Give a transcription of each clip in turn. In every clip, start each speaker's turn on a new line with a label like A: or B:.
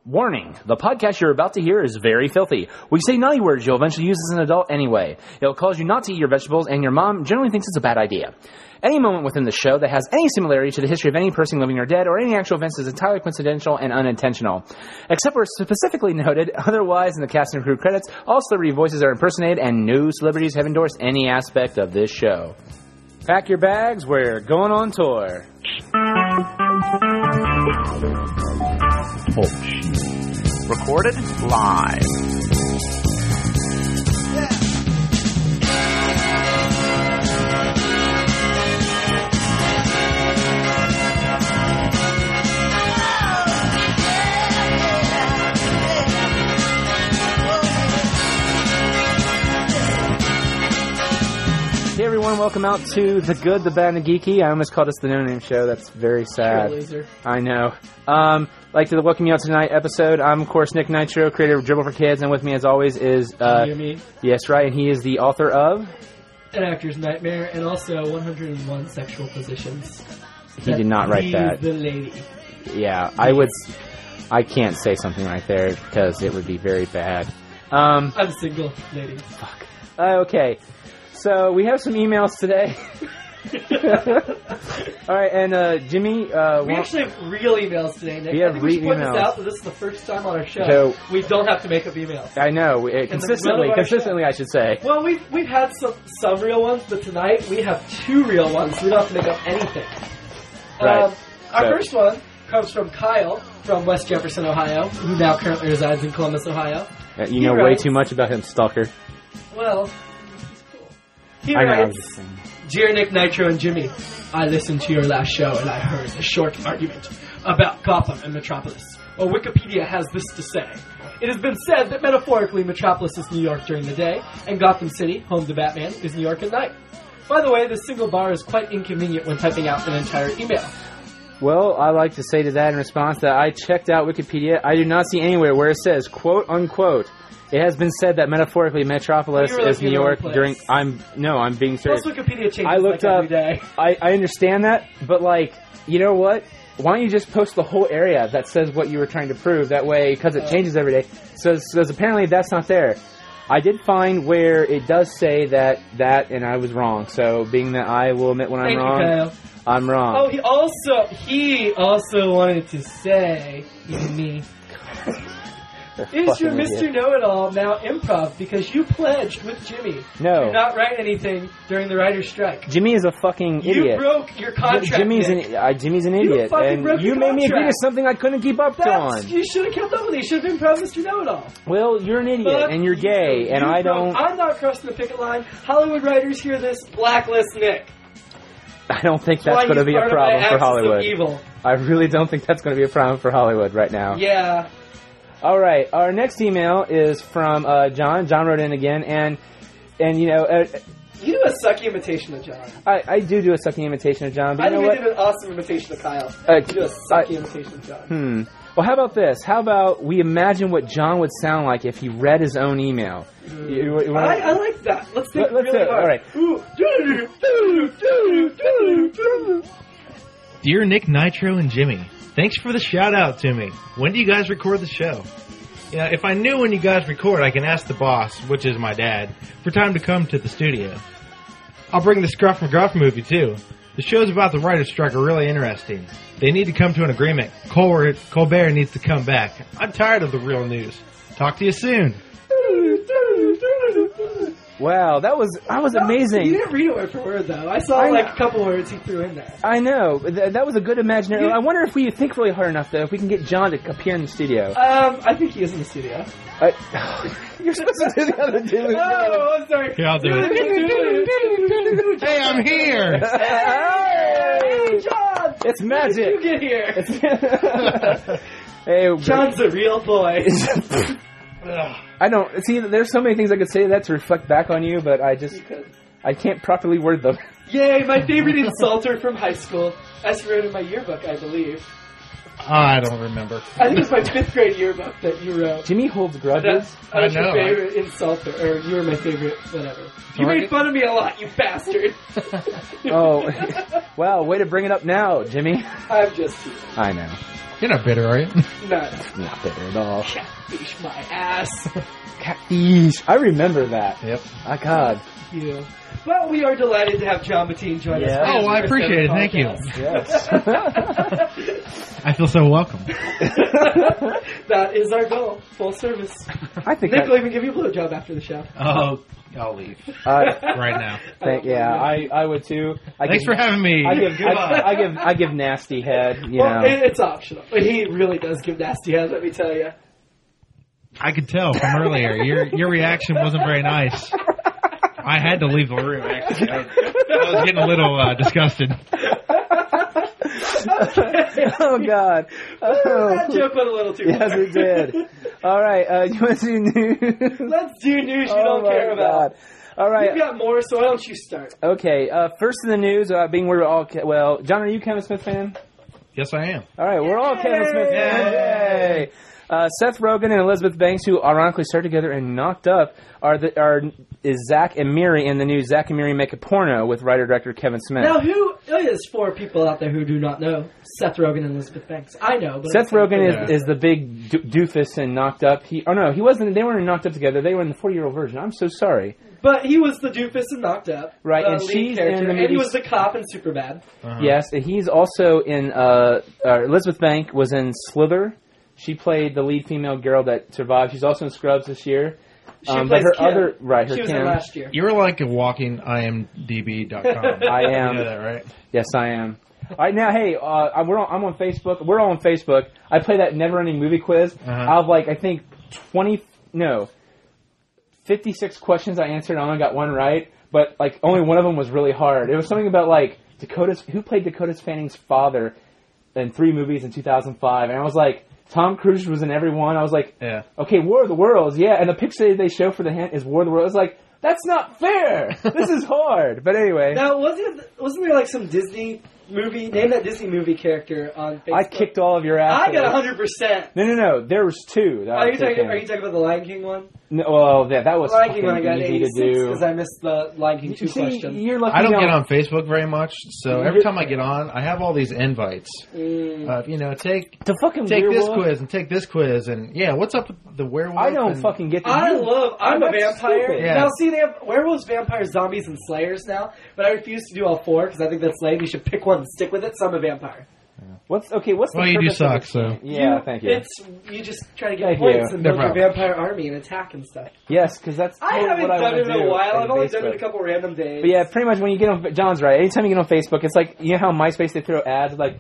A: Warning, the podcast you're about to hear is very filthy. We say naughty words you'll eventually use as an adult anyway. It'll cause you not to eat your vegetables, and your mom generally thinks it's a bad idea. Any moment within the show that has any similarity to the history of any person living or dead or any actual events is entirely coincidental and unintentional. Except where specifically noted, otherwise in the cast and crew credits, all celebrity voices are impersonated and no celebrities have endorsed any aspect of this show. Pack your bags, we're going on tour.
B: Talk Show. Recorded live.
A: Hey everyone, welcome out to The Good, The Bad, and The Geeky. I almost called us the No Name Show. That's very sad.
C: Sure, loser.
A: I know. I'd like to welcome you out to tonight's episode. I'm, of course, Nick Nitro, creator of Dribble for Kids, and with me, as always, is...
C: Me.
A: Yes, right, and he is the author of...
C: An Actor's Nightmare, and also 101 Sexual Positions.
A: He did not write that.
C: He's the lady.
A: Yeah, I can't say something right there, because it would be very bad.
C: I'm single, lady.
A: Fuck. Okay. So, we have some emails today. Alright, and Jimmy...
C: we actually have real emails today, Nick.
A: We have
C: I think we should point
A: emails.
C: this out that this is the first time on our show
A: So,
C: we don't have to make up emails.
A: I know, consistently, I should say.
C: Well, we've had some real ones, but tonight we have two real ones. We don't have to make up anything.
A: Right.
C: Our first one comes from Kyle from West Jefferson, Ohio, who now currently resides in Columbus, Ohio.
A: You know way too much about him, stalker.
C: Well, he
A: I know, I'm
C: writes,
A: just saying.
C: Dear Nick, Nitro, and Jimmy, I listened to your last show and I heard a short argument about Gotham and Metropolis. Well, Wikipedia has this to say. It has been said that metaphorically Metropolis is New York during the day, and Gotham City, home to Batman, is New York at night. By the way, this single bar is quite inconvenient when typing out an entire email.
A: Well, I like to say to that in response that I checked out Wikipedia. I do not see anywhere where it says, quote unquote, it has been said that metaphorically Metropolis is New York during... I'm being serious.
C: Plus Wikipedia changes
A: I looked up,
C: every day.
A: I understand that, but you know what? Why don't you just post the whole area that says what you were trying to prove? That way, because it changes every day. So apparently that's not there. I did find where it does say that, and I was wrong. So being that I will admit when I'm wrong,
C: Kyle.
A: I'm wrong.
C: Oh, he also wanted to say, even me, is your Mr. Know-It-All now improv because you pledged with Jimmy
A: No.
C: to not write anything during the writer's strike?
A: Jimmy is a fucking idiot.
C: You broke your contract,
A: Jimmy's
C: Nick.
A: Jimmy's an idiot,
C: fucking broke
A: and you
C: your
A: made me agree to
C: contract.
A: something I couldn't keep up on.
C: You should have kept up with it. You should have improv Mr. Know-It-All.
A: Well, you're an idiot, and you're gay, and I don't...
C: I'm not crossing the picket line. Hollywood writers hear this, blacklist Nick.
A: I don't think that's going to be a problem for Hollywood.
C: Evil.
A: I really don't think that's going to be a problem for Hollywood right now.
C: Yeah.
A: All right, our next email is from John. John wrote in again, and you know...
C: you do a sucky imitation of John.
A: I do a sucky imitation of John, but
C: I
A: you know
C: think
A: what?
C: you did an awesome imitation of Kyle. You do a sucky imitation of John.
A: Well, how about this? How about we imagine what John would sound like if he read his own email?
C: I like that. Let's think
A: Let's do
C: really
A: it.
C: hard.
A: All right.
D: Dear Nick, Nitro, and Jimmy, thanks for the shout-out to me. When do you guys record the show? Yeah, if I knew when you guys record, I can ask the boss, which is my dad, for time to come to the studio. I'll bring the Scruff McGruff movie, too. The shows about the writer's strike are really interesting. They need to come to an agreement. Colbert needs to come back. I'm tired of the real news. Talk to you soon.
A: Wow, that was amazing.
C: You didn't read it word for word, though. I saw a couple words he threw in there.
A: I know. That was a good imaginary... I wonder if we think really hard enough, though, if we can get John to appear in the studio.
C: I think he is in the studio.
A: You're supposed to do the other two.
C: Oh, I'm sorry.
D: Here, I'll do it. Hey, I'm here.
C: Hey, John!
A: It's magic.
C: How did you get here?
A: Hey,
C: John's the real boy.
A: I don't... See, there's so many things I could say to that to reflect back on you, but I can't properly word them.
C: Yay, my favorite insulter from high school. As wrote in my yearbook, I believe.
D: I don't remember.
C: I think it's my 5th grade yearbook that you wrote.
A: Jimmy holds grudges.
C: I was your favorite insulter, or you were my favorite, whatever. You made fun of me a lot, you bastard.
A: Oh, well, way to bring it up now, Jimmy.
C: I'm just teasing.
A: I know.
D: You're not bitter, are you?
C: No.
A: Not bitter at all.
C: Catfish my ass.
A: Catfish. I remember that.
D: Yep.
A: My God.
C: You. Well, we are delighted to have John Bettine join
A: Yeah.
C: us.
D: Oh, I appreciate it. Thank you.
A: Yes.
D: I feel so welcome.
C: That is our goal. Full service.
A: I think
C: Nick will even give you a blowjob after the show.
D: Oh, I'll leave
A: I
D: right now.
A: I would too.
D: Thanks for having me.
A: I give nasty head. You
C: Well,
A: know.
C: it's optional. But he really does give nasty head, let me tell you.
D: I could tell from earlier. Your reaction wasn't very nice. I had to leave the room, actually. I was getting a little disgusted.
A: Oh God!
C: That joke went a little too
A: Yes,
C: far.
A: it did. All right, you want to do news?
C: Let's do news you
A: Oh
C: don't
A: my
C: care about.
A: God. All right.
C: You've got more, so why don't you start?
A: Okay. First in the news, being we're all well. John, are you a Kevin Smith fan?
D: Yes, I am.
A: All right, we're all Kevin Smith fans. Yay! Seth Rogen and Elizabeth Banks, who ironically started together and Knocked Up, is Zach and Miri in the new Zach and Miri Make a Porno with writer-director Kevin Smith.
C: Now, who is for people out there who do not know Seth Rogen and Elizabeth Banks? I know, but
A: Seth Rogen is the big doofus in Knocked Up. He wasn't. They weren't in Knocked Up together. They were in the 40-year-old version. I'm so sorry.
C: But he was the doofus in Knocked Up.
A: Right,
C: the
A: and
C: lead
A: she's
C: character,
A: in the
C: and he
A: movie-
C: was the cop in Superbad.
D: Uh-huh.
A: Yes, and he's also in. Elizabeth Banks was in Slither. She played the lead female girl that survived. She's also in Scrubs this year.
C: She
A: But
C: plays
A: her
C: Kim.
A: other her
C: She was
A: Kim.
C: in last year.
D: You're like a walking IMDb.com.
A: I am.
D: You know that, right?
A: Yes, I am. All right, now, hey, I'm on Facebook. We're all on Facebook. I play that never-ending movie quiz.
D: Uh-huh.
A: Out of, I think 56 questions I answered. I only got one right, but, only one of them was really hard. It was something about, who played Dakota Fanning's father in 3 movies in 2005, and I was like, Tom Cruise was in every one. I was like,
D: Yeah.
A: okay, War of the Worlds, yeah, and the picture they show for the hint is War of the Worlds. I was like, that's not fair. This is hard. But anyway.
C: Now, wasn't there some Disney movie? Name that Disney movie character on Facebook.
A: I kicked all of your ass.
C: I got 100%.
A: No. There was 2.
C: Are you talking about the Lion King one?
A: No, well, that was
C: The Lion King one I
A: fucking
C: got
A: easy
C: 86
A: to do.
C: because I missed the Lion King 2 question.
A: You're lucky
D: I don't
A: you
D: get on Facebook very much, so every time I get on, I have all these invites. Take
A: to fucking
D: this
A: werewolf?
D: quiz and take this quiz, and what's up with the werewolf?
A: I don't
D: and-
A: fucking get the
C: I'm a
A: That's
C: vampire.
A: stupid.
D: Yeah.
C: Now, see, they have werewolves, vampires, zombies, and slayers now, but I refuse to do all 4 because I think that's lame. You should pick one and stick with it, so I'm a vampire.
A: What's the
D: Well, you do
A: purpose of
D: suck,
A: this
D: so-
A: game? Yeah, thank you.
C: You just try to get
A: Thank
C: points
A: you.
C: and
D: No
C: build your
D: problem.
C: vampire army and attack and stuff.
A: Yes, because that's
C: I
A: totally
C: haven't
A: what I
C: done
A: want
C: it
A: to
C: in
A: do
C: a while.
A: on
C: I've only done it
A: Facebook.
C: a couple random days.
A: But yeah, pretty much when you get on, John's right. Anytime you get on Facebook, it's like, you know how MySpace they throw ads like,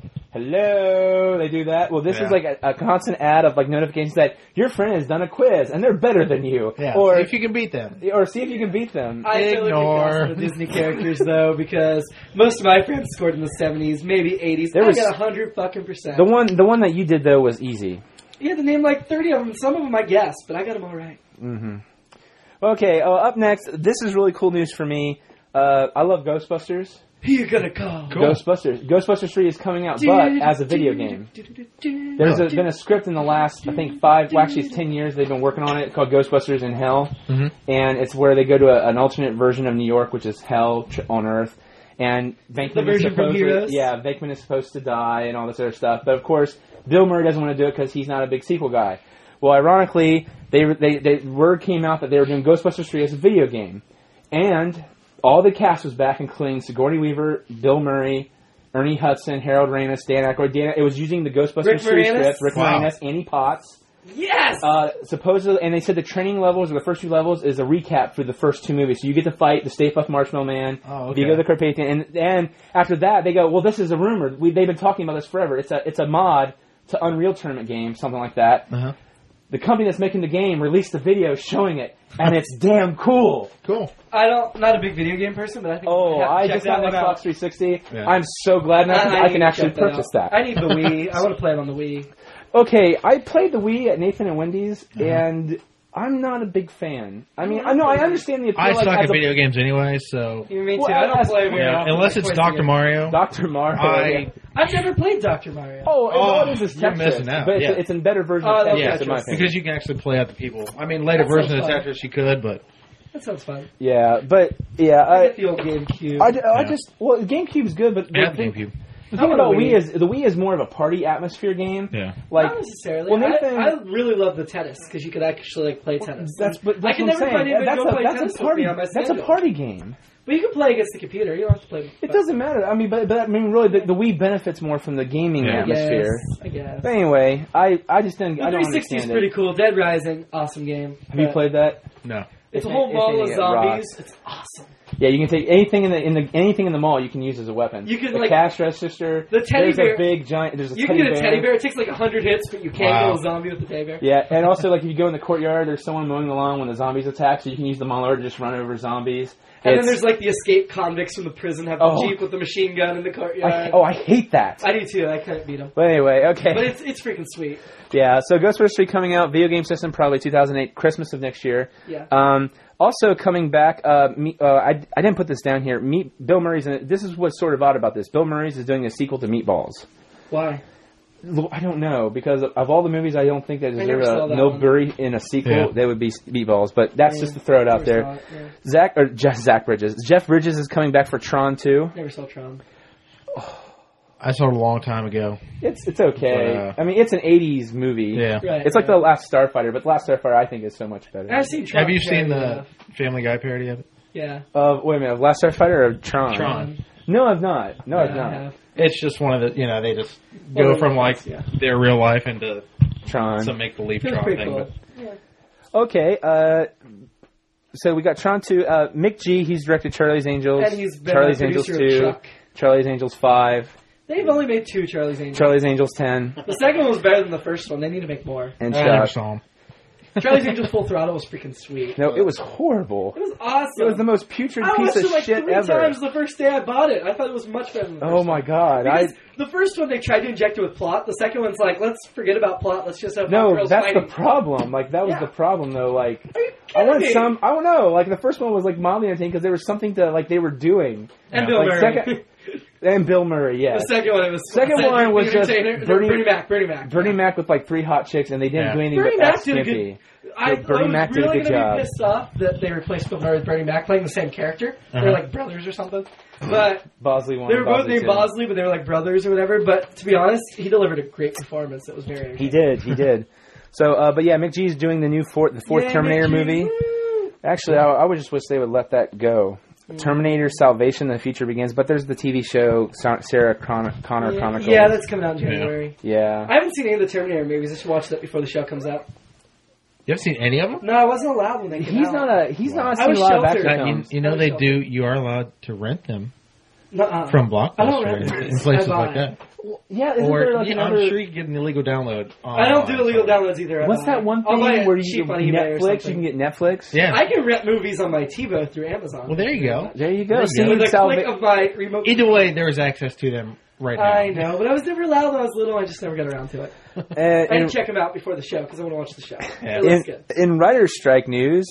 A: hello, they do that? Well, this is like a constant ad of notifications that your friend has done a quiz and they're better than you.
D: Yeah,
A: Or
D: see if you can beat them.
A: or see if you can beat them.
C: I totally
D: Ignore.
C: picked the Disney characters though because most of my friends scored in the 70s, maybe 80s.
A: There was-
C: I got 100%.
A: The one that you did though was easy.
C: You had to name like 30 of them. Some of them I guessed, but I got them all right.
A: Mm-hmm. Okay, up next, this is really cool news for me. I love Ghostbusters.
C: Who you gonna call?
D: Cool.
A: Ghostbusters 3 is coming out, but as a video game. There's been a script in the last, I think, 10 years they've been working on it called Ghostbusters in Hell.
D: Mhm.
A: And it's where they go to an alternate version of New York, which is hell on Earth. And Venkman
C: version from Heroes?
A: Yeah, Venkman is supposed to die and all this other stuff. But of course, Bill Murray doesn't want to do it because he's not a big sequel guy. Well, ironically, word came out that they were doing Ghostbusters 3 as a video game. And all the cast was back, including Sigourney Weaver, Bill Murray, Ernie Hudson, Harold Ramis, Dan Aykroyd. It was using the Ghostbusters
C: Rick
A: 3
C: Moranis?
A: script. Rick
D: Wow.
A: Moranis, Annie Potts.
C: Yes!
A: Supposedly, and they said the training levels, or the first 2 levels, is a recap for the first 2 movies. So you get to fight the Stay Puft Marshmallow Man,
D: Oh, okay.
A: Vigo the Carpathian, and after that, they go, well, this is a rumor. They've been talking about this forever. It's a mod to Unreal Tournament game, something like that.
D: Uh-huh.
A: The company that's making the game released a video showing it, and it's damn cool.
D: Cool.
C: I'm not a big video game person, but I think
A: Oh,
C: have to
A: I
C: check
A: just got
C: that
A: an
C: one
A: Xbox
C: out.
A: 360.
D: Yeah.
A: I'm so glad now I can
C: need to
A: actually
C: check
A: purchase
C: out.
A: that.
C: I need the Wii. I want to play it on the Wii.
A: Okay, I played the Wii at Nathan and Wendy's, and I'm not a big fan. I mean, I know I understand the appeal.
D: I suck
A: as
D: at
A: a-
D: video games anyway, so
C: You mean
A: Well,
C: too? I don't
A: as-
C: play very
D: yeah,
C: often.
D: unless
C: Like
D: it's
C: twice a
D: Dr.
C: year.
D: Mario.
A: Dr. Mario.
C: I've never played Dr. Mario.
A: Oh, all
D: Oh,
A: it is
D: you're
A: Tetris,
D: missing out,
A: but
D: yeah.
A: it's a better version
C: Oh,
A: of
C: that's
A: Tetris, in my
C: Tetris.
A: opinion.
D: Because you can actually play out the people. I mean, later
C: That sounds
D: version of
C: fun.
D: Tetris you could, but
C: That sounds fun.
A: Yeah, but
C: I
A: yeah,
C: get the old GameCube.
A: I just well, GameCube's good, but
D: I have the GameCube.
A: The thing about Wii is the Wii is more of a party atmosphere game.
D: Yeah.
A: Like,
C: not necessarily.
A: well, Nathan,
C: I really love the tennis because you could actually play tennis.
A: That's
C: I can
A: what I'm
C: never find
A: saying.
C: anybody to go play tennis
A: That's a party.
C: with me on my
A: That's a
C: schedule.
A: party game.
C: But you can play against the computer. You don't have to play.
A: It doesn't matter. I mean, but I mean, really, the Wii benefits more from the gaming atmosphere.
C: I guess.
A: But anyway, I just didn't.
C: The
A: I don't
C: 360 is
A: understand
C: pretty
A: it.
C: cool. Dead Rising, awesome game.
A: Have you played that?
D: No.
C: It's a whole mall of
A: it
C: zombies.
A: rocks.
C: It's awesome.
A: Yeah, you can take anything in the mall. You can use as a weapon.
C: You can,
A: the
C: like,
A: cash register.
C: the teddy
A: there's
C: bear.
A: a big giant. There's a
C: You
A: teddy
C: can get a
A: bear.
C: teddy bear. It takes like 100 hits, but you can't
D: Wow.
C: kill a zombie with the teddy bear.
A: Yeah, and also like if you go in the courtyard, there's someone mowing the lawn when the zombies attack, so you can use the mower to just run over zombies.
C: And then there's like the escaped convicts from the prison have the
A: Oh.
C: jeep with the machine gun in the courtyard.
A: I hate that.
C: I do too. I couldn't beat them.
A: But anyway, okay.
C: But it's freaking sweet.
A: Yeah, so Ghostbusters 3 coming out, video game system probably 2008, Christmas of next year.
C: Yeah.
A: Also coming back, I didn't put this down here. Bill Murray's in it. This is what's sort of odd about this. Bill Murray's is doing a sequel to Meatballs.
C: Why?
A: I don't know, because of all the movies I don't think that
C: never
A: deserve
C: saw
A: a
C: that
A: Bill
C: one.
A: Murray in a sequel,
D: Yeah.
A: they would be Meatballs. But that's just to throw it out there.
C: Never saw it, yeah.
A: Zach Bridges. Jeff Bridges is coming back for Tron 2.
C: Never saw Tron.
D: I saw it a long time ago.
A: It's okay. I mean, it's an 80s movie.
D: Yeah.
C: Right,
A: It's like The Last Starfighter, but The Last Starfighter I think is so much better.
C: I've seen Tron.
D: Have you seen
C: parody
D: the
C: enough.
D: Family Guy parody of it?
C: Yeah.
A: Wait a minute, Last Starfighter or Tron?
D: Tron.
A: No, I've not. No, I've
C: Yeah,
A: not.
C: I have.
D: It's just one of the, they just
C: Well,
D: go from like
C: yeah.
D: their real life into
A: Tron.
D: some make-believe
C: It was
D: Tron
C: pretty
D: thing.
C: cool.
D: But
A: Okay, so we got Tron 2. Mick G, he's directed Charlie's Angels.
C: And he's been
A: Charlie's
C: a
A: Angels
C: producer of
A: 2.
C: Chuck.
A: Charlie's Angels 5.
C: They've only made 2 Charlie's Angels.
A: Charlie's Angels 10.
C: The second one was better than the first one. They need to make more.
A: And
D: I never
A: Chuck.
D: saw him.
C: Charlie's Angels Full Throttle was freaking sweet.
A: No, it was horrible.
C: It was awesome.
A: It was the most putrid
C: I
A: piece
C: watched
A: of
C: it like
A: shit
C: 3
A: ever.
C: times the first day I bought it. I thought it was much better than the first
A: Oh my god.
C: Because the first one they tried to inject it with plot. The second one's like, let's forget about plot. Let's just have hot
A: No,
C: girls
A: that's
C: fighting.
A: the problem. Like, that was
C: Yeah.
A: the problem, though. Like,
C: Are you
A: I
C: kidding
A: want
C: me?
A: some. I don't know. Like, the first one was like mildly entertaining because there was something to like they were doing.
C: And
D: Yeah.
C: Bill
A: Like,
C: Murray.
A: second- And Bill Murray, yeah.
C: The second one, it was.
A: Second one was just
C: Bernie Mac.
A: Bernie Mac with like 3 hot chicks, and they didn't
D: Yeah.
A: do anything
C: Bernie
A: but
C: Mac
A: act
C: did a
A: skimpy.
C: good. I
A: Bernie
C: was
A: Mac did a
C: really
A: good
C: going to
A: job.
C: be pissed off that they replaced Bill Murray with Bernie Mac playing the same character.
D: Uh-huh.
C: They're like brothers or something. But
A: Bosley 1.
C: they were both
A: Bosley
C: named
A: 2.
C: Bosley, but they were like brothers or whatever. But to be honest, he delivered a great performance. It was very entertaining.
A: He did. So, but yeah, Mick G's doing the fourth
C: Yay,
A: Terminator
C: Mick G.
A: movie.
C: Woo!
A: Actually, I would just wish they would let that go. Terminator Salvation, the future begins, but there's the TV show Sarah Connor Chronicles.
C: Yeah, that's coming out in January.
A: Yeah.
C: I haven't seen any of the Terminator movies. I should watch that before the show comes out.
D: You haven't seen any of them?
C: No, I wasn't allowed when they came
A: He's
C: out.
A: not
C: I was
A: seen live
C: sheltered.
A: action
D: You,
A: films.
D: you know
C: Oh,
D: they
C: sure.
D: do. You are allowed to rent them
C: Nuh-uh.
D: from Blockbuster
C: I don't rent
D: and
C: movies.
D: places
C: I buy.
D: like that.
A: Yeah, isn't
D: Or
A: there like another?
D: I'm sure you can get an illegal download.
C: I don't do illegal downloads either. I
A: What's
C: buy.
A: that one
C: I'll buy
A: thing
C: it
A: where you
C: cheap
A: get
C: on eBay or
A: Netflix? You
C: something.
A: can get Netflix.
D: Yeah.
C: I can rent movies on my TiVo through Amazon.
D: Well, there you go.
A: There you go.
D: There you
A: See,
D: go.
C: With a
A: Salva-
C: click of my remote.
D: Either way, there is access to them right now.
C: I know, but I was never allowed when I was little. I just never got around to it. I had
A: in,
C: to check them out before the show because I want to watch the show.
D: Yeah.
C: It looks good.
A: in writer's strike news,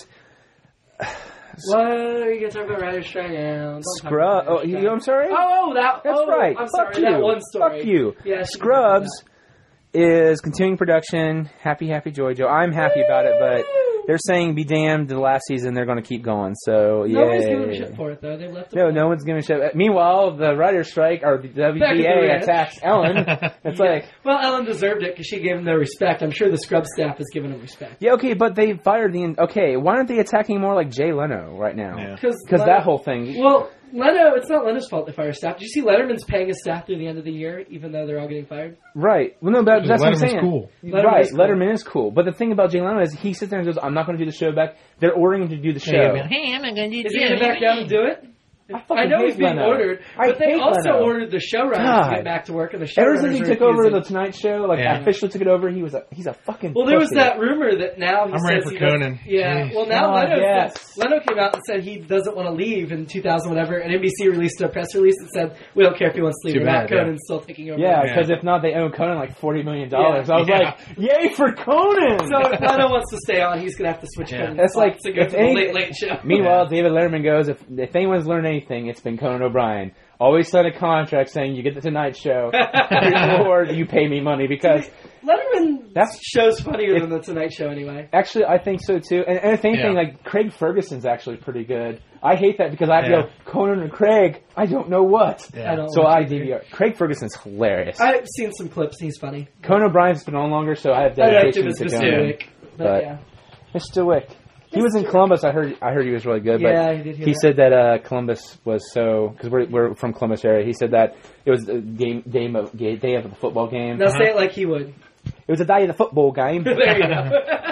C: What are you going to talk about Writer's Strike now? Don't talk
A: Scrub.
C: about
A: Oh,
C: Writer's Strike.
A: I'm sorry.
C: Oh, that.
A: That's
C: oh,
A: right.
C: I'm
A: Fuck
C: sorry.
A: you.
C: That one story.
A: Fuck you.
C: Yeah,
A: Scrubs is continuing production. Happy Joy Joe. I'm happy about it, but they're saying be damned. The last season they're going to keep going. So yeah.
C: Nobody's giving a shit for it though. They left it.
A: No one's giving a shit. Meanwhile, the writer's strike or the
C: Back in the
A: WGA
C: ranch.
A: attacks Ellen. It's like,
C: Well, Ellen deserved it because she gave him no respect. I'm sure the Scrubs staff has given him respect.
A: yeah, okay, but they fired the. Okay, why aren't they attacking more like Jay Leno right now?
D: Yeah.
A: Because that whole thing.
C: Well, Leno, it's not Leno's fault they fire staff. Did you see Letterman's paying his staff through the end of the year, even though they're all getting fired?
A: Right. Well, no, but that's what I'm
D: Letterman's
A: saying.
D: cool.
A: Right.
C: Letterman's cool.
A: Letterman is cool. But the thing about Jay Leno is he sits there and goes, I'm not going to do the show back. They're ordering him to do the show.
D: Hey, I'm not going to do
C: Is he going to back down and do it? I know he's
A: hate
C: being
A: Leno.
C: ordered,
A: I
C: but they
A: hate
C: also
A: Leno.
C: ordered the showrunners
A: God.
C: to get back to work, and the
A: Ever
C: showrunners
A: since he
C: are
A: took over
C: refusing.
A: the Tonight Show, like
D: Yeah.
A: officially took it over, he's a fucking.
C: Well, there was
A: pussy.
C: that rumor that now he
D: I'm
C: says
D: ready for
C: he doesn't-
D: Conan.
C: Yeah.
D: Jeez.
C: Well, now
A: Oh, yes.
C: Leno came out and said he doesn't want to leave in 2000 whatever, and NBC released a press release that said we don't care if he wants to leave
D: Too
C: or not.
D: bad, yeah.
C: Conan's still taking over.
A: Yeah,
D: Yeah.
A: because if not, they owe Conan like $40 million.
C: Yeah.
A: I was
D: Yeah.
A: like, yay for Conan!
C: So if Leno wants to stay on, he's gonna have to switch
D: Yeah.
C: Conan.
A: That's like,
C: to go
A: if
C: to the
A: any-
C: late show.
A: Meanwhile, David Letterman goes, if anyone's learned anything, it's been Conan O'Brien. Always sign a contract saying you get the Tonight Show or you pay me money because
C: Letterman
A: That's-
C: show's funnier than the Tonight Show anyway.
A: actually I think so too. And the same
D: Yeah.
A: thing, like Craig Ferguson's actually pretty good. I hate that because I have to go, Conan and Craig, I don't know what.
C: I don't
A: So
C: know
A: I
C: what to do.
A: DVR. Craig Ferguson's hilarious.
C: I've seen some clips. He's funny.
A: Conan O'Brien's been on longer, so I have
C: I liked
A: dedication
C: him as
A: to
C: Mr.
A: Conan.
C: Wick. But
A: But-
C: yeah.
A: Mr. Wick. He was in Columbus. I heard he was really good.
C: Yeah,
A: but
C: I did hear
A: he
C: that.
A: said that Columbus was so because we're from Columbus area. He said that it was a day of the football game.
C: Now say it like he would.
A: It was a day of the football game.
C: There you go.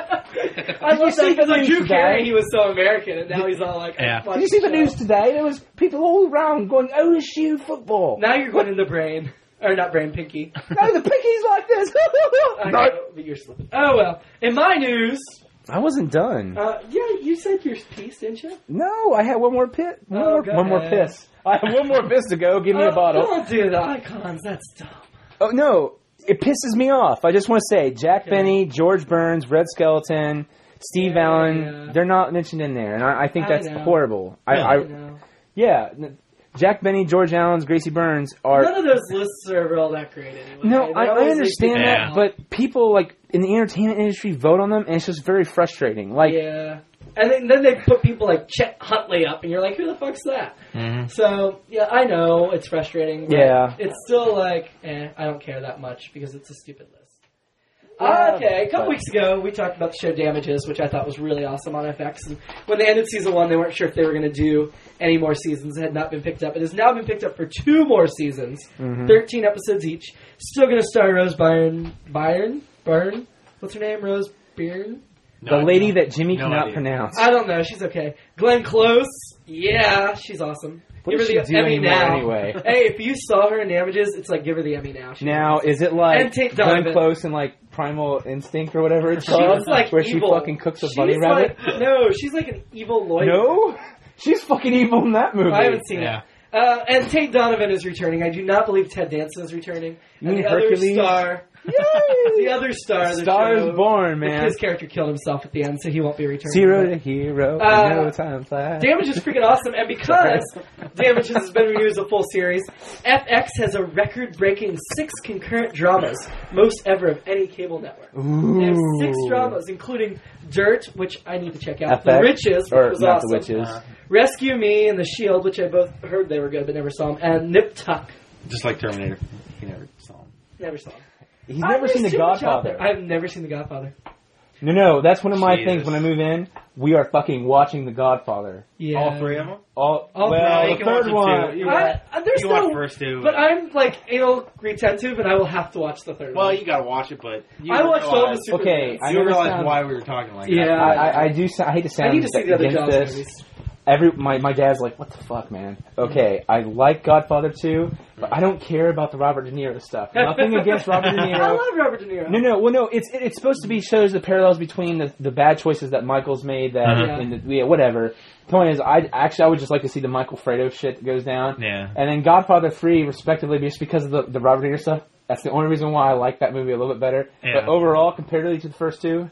C: I love that because like Drew Carey, he was so American, and now he's all like,
D: Yeah.
A: Did you see the news today? There was people all around going OSU football.
C: Now you're going in the brain. Or not brain, pinky.
A: No, the picky's like this.
C: I know, but you're slipping. Oh, well. In my news,
A: I wasn't done.
C: yeah, you said your piece, didn't you?
A: No, I had one more pit.
C: go
A: One more
C: ahead.
A: piss. I have one more piss to go. Give me a bottle.
C: Don't do the icons. That's dumb.
A: Oh, no. It pisses me off. I just want to say Jack
C: Okay.
A: Benny, George Burns, Red Skeleton, Steve Allen,
C: yeah.
A: they're not mentioned in there. And I think that's
C: know.
A: horrible.
C: I know.
A: Yeah. Jack Benny, George Allen, Gracie Burns are...
C: None of those lists are all that great anyway.
A: No,
C: They
A: I
C: always make
A: understand
C: people
A: that,
C: mad.
A: but people like in the entertainment industry vote on them, and it's just very frustrating. Like,
C: Yeah. And then they put people like Chet Huntley up, and you're like, who the fuck's that?
D: Mm-hmm.
C: So, yeah, I know it's frustrating. But
A: Yeah.
C: It's still like, I don't care that much because it's a stupid list.
A: Yeah,
C: Okay, a couple
A: but-
C: weeks ago, we talked about the show Damages, which I thought was really awesome on FX. And when they ended season 1, they weren't sure if they were going to do any more seasons. It had not been picked up. It has now been picked up for 2 more seasons, 13 episodes each. Still going to star Rose Byrne? What's her name? Rose Byrne?
A: the lady that Jimmy
D: No
A: cannot
D: idea.
A: pronounce.
C: I don't know. She's okay. Glenn Close. Yeah, she's awesome.
A: What
C: give
A: does
C: her
A: she
C: the
A: do
C: Emmy
A: anymore
C: now.
A: anyway?
C: Hey, if you saw her in Damages, it's like give her the Emmy now. She's
A: Now,
C: awesome.
A: is it like
C: And Tate
A: Glenn
C: Donovan.
A: Close and like Primal Instinct or whatever it's
C: She
A: called?
C: was like
A: where
C: evil.
A: she fucking cooks a bunny
C: She's
A: rabbit?
C: like- no, she's like an evil lawyer.
A: No? She's fucking evil in that movie.
C: I haven't seen
D: Yeah.
C: it. And Tate Donovan is returning. I do not believe Ted Danson is returning.
A: You
C: And
A: mean
C: the
A: Hercules?
C: other star,
A: Yay!
C: the other star, of the
A: Star
C: show,
A: is born, man.
C: His character killed himself at the end, so he won't be returning.
A: Zero
C: But
A: to hero. No time flies.
C: Damage is freaking awesome, and because Damages has been renewed as a full series, FX has a record-breaking 6 concurrent dramas, most ever of any cable network. They have 6 dramas, including Dirt, which I need to check out, The
A: FX,
C: Riches, which
A: or
C: was
A: not
C: awesome,
A: The Witches.
C: Rescue Me and The Shield, which I both heard they were good but never saw them, and Nip Tuck.
B: Just like Terminator. You never saw him.
C: Never saw them.
A: He's never seen The Godfather.
C: I've never seen The Godfather.
A: No, that's one of my
D: Jesus.
A: things when I move in. We are fucking watching The Godfather.
C: Yeah.
B: All 3 of them?
C: All
A: well,
C: three.
B: You
A: the
B: can watch
A: third
B: them
A: one.
B: too.
A: Yeah.
C: There's
B: You watch
C: no,
B: the first 2.
C: but I'm like anal retentive, and I will have to watch the third
B: Well,
C: one.
B: you gotta watch it, but you
C: I watched all the
B: realize,
C: Super
A: Okay, I
B: you
A: never
B: realize
A: sound-
B: why we were talking like
C: Yeah.
B: that.
A: I do. I hate to sound
C: I need to see the other
A: against
C: Jaws
A: this.
C: movies.
A: My dad's like, what the fuck, man? Okay, I like Godfather 2, but I don't care about the Robert De Niro stuff. Nothing against Robert De
C: I
A: Niro.
C: love Robert De Niro.
A: No. It's supposed to be shows the parallels between the bad choices that Michael's made. That
C: Uh-huh.
A: in the, whatever. The point is, I would just like to see the Michael Fredo shit that goes down.
D: Yeah.
A: And then Godfather 3, respectively, just because of the Robert De Niro stuff. That's the only reason why I like that movie a little bit better.
D: Yeah.
A: But overall, comparatively to the first 2,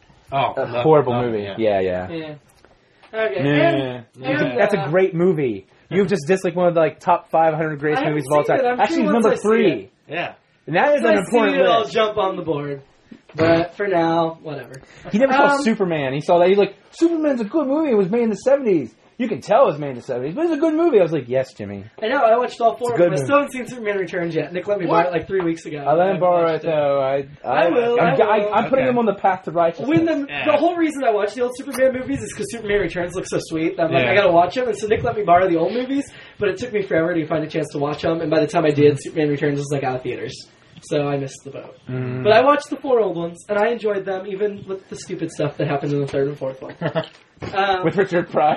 B: Oh,
A: a horrible movie. Yeah.
C: Yeah. Okay.
A: Nah.
C: And,
A: That's a great movie. You've just dissed like one of the like top 500 greatest
C: I haven't
A: movies of all
C: seen
A: time.
C: it. I'm
A: Actually,
C: sure
A: it's
C: once
A: number
C: I see
A: 3.
B: Yeah.
A: And that is
C: If
A: an
C: I
A: important
C: see it, I'll
A: list.
C: jump on the board. But for now, whatever.
A: He never saw
C: Um,
A: Superman. He saw that. He's like, Superman's a good movie. It was made in the 70s. You can tell it was made in the 70s, but it's a good movie. I was like, yes, Jimmy.
C: I know, I watched all 4
A: It's a
C: of them. I
A: good
C: still haven't seen Superman Returns yet. Nick let me borrow it like 3 weeks ago.
A: I let him
C: haven't
A: borrow
C: watched
A: it, though.
C: I will.
A: I'm putting
D: Okay.
A: him on the path to righteousness.
C: When the
D: Yeah.
C: whole reason I watch the old Superman movies is because Superman Returns looks so sweet. That I'm like,
D: Yeah.
C: I gotta watch them. And so Nick let me borrow the old movies, but it took me forever to find a chance to watch them. And by the time I did, Superman Returns was like out of theaters. So I missed the boat. But I watched the 4 old ones, and I enjoyed them, even with the stupid stuff that happened in the 3rd and 4th one.
A: With Richard Pryor.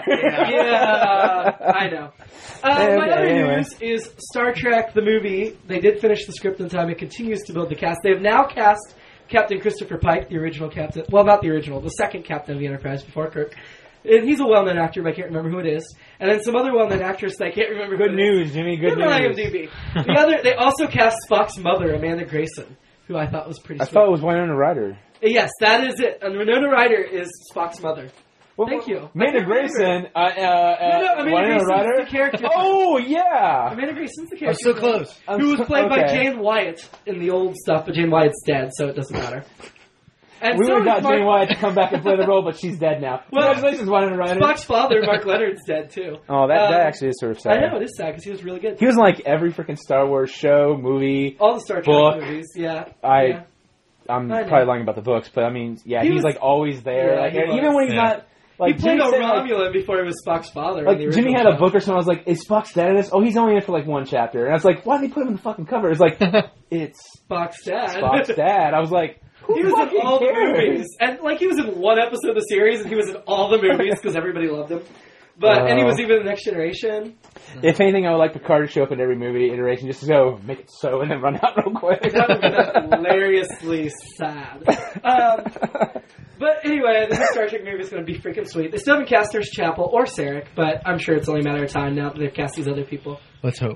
C: Yeah, I know. My
A: Okay,
C: other
A: anyway.
C: news is Star Trek, the movie. They did finish the script in time. It continues to build the cast. They have now cast Captain Christopher Pike, the original captain. Well, not the original, the second captain of the Enterprise before Kirk. And he's a well-known actor, but I can't remember who it is. And then some other well-known actress that I can't remember who
A: Good
C: it is.
A: news, Jimmy. Good
C: Look on
A: news.
C: IMDb. They also cast Spock's mother, Amanda Grayson, who I thought was pretty
A: I
C: sweet.
A: thought it was Winona Ryder.
C: Yes, that is it. And Winona Ryder is Spock's mother.
A: Well,
C: Thank you.
A: Amanda
C: I can't remember.
A: Grayson.
C: Amanda
A: Winona
C: Grayson's
A: Ryder?
C: the character.
A: Oh, yeah.
C: Amanda Grayson's the
D: I'm
C: character.
D: so close.
C: Who was played by
A: Okay.
C: Jane Wyatt in the old stuff, but Jane Wyatt's dead, so it doesn't matter. And
A: We
C: so
A: would have got
C: Mark-
A: Jane Wyatt to come back and play the role, but she's dead now.
C: Well,
A: Congratulations, Winona Ryder.
C: Spock's father, Mark Leonard's dead too.
A: Oh, that actually is sort of sad.
C: I know, it is sad because he was really good.
A: He was in like every freaking Star Wars show, movie.
C: All the Star Trek
A: book.
C: movies, yeah.
A: I'm
C: I know.
A: probably lying about the books, but I mean, yeah,
C: He
A: he's
C: was-
A: like always there.
C: Yeah,
A: like
C: he
A: even
C: was.
A: when he's
D: Yeah.
A: not. Like
C: He played
A: Jimmy
C: a
A: said, like,
C: Romulan before he was Spock's father.
A: Like
C: in the
A: Jimmy
C: original
A: had a
C: show.
A: book or something. I was like, "Is Spock's dad in this?" Oh, he's only in it for like one chapter. And I was like, "Why did they put him in the fucking cover?" It's like, it's
C: Spock's dad.
A: Spock's dad. I was like, "Who
C: He was
A: fucking
C: in all
A: cares?
C: the movies, and like he was in one episode of the series, and he was in all the movies because everybody loved him. But and he was even in the Next Generation.
A: If anything, I would like Picard to show up in every movie iteration just to go make it so and then run out real quick.
C: That would be hilariously sad. But anyway, the new Star Trek movie is going to be freaking sweet. They still haven't cast Nurse Chapel or Sarek, but I'm sure it's only a matter of time now that they've cast these other people.
D: Let's hope.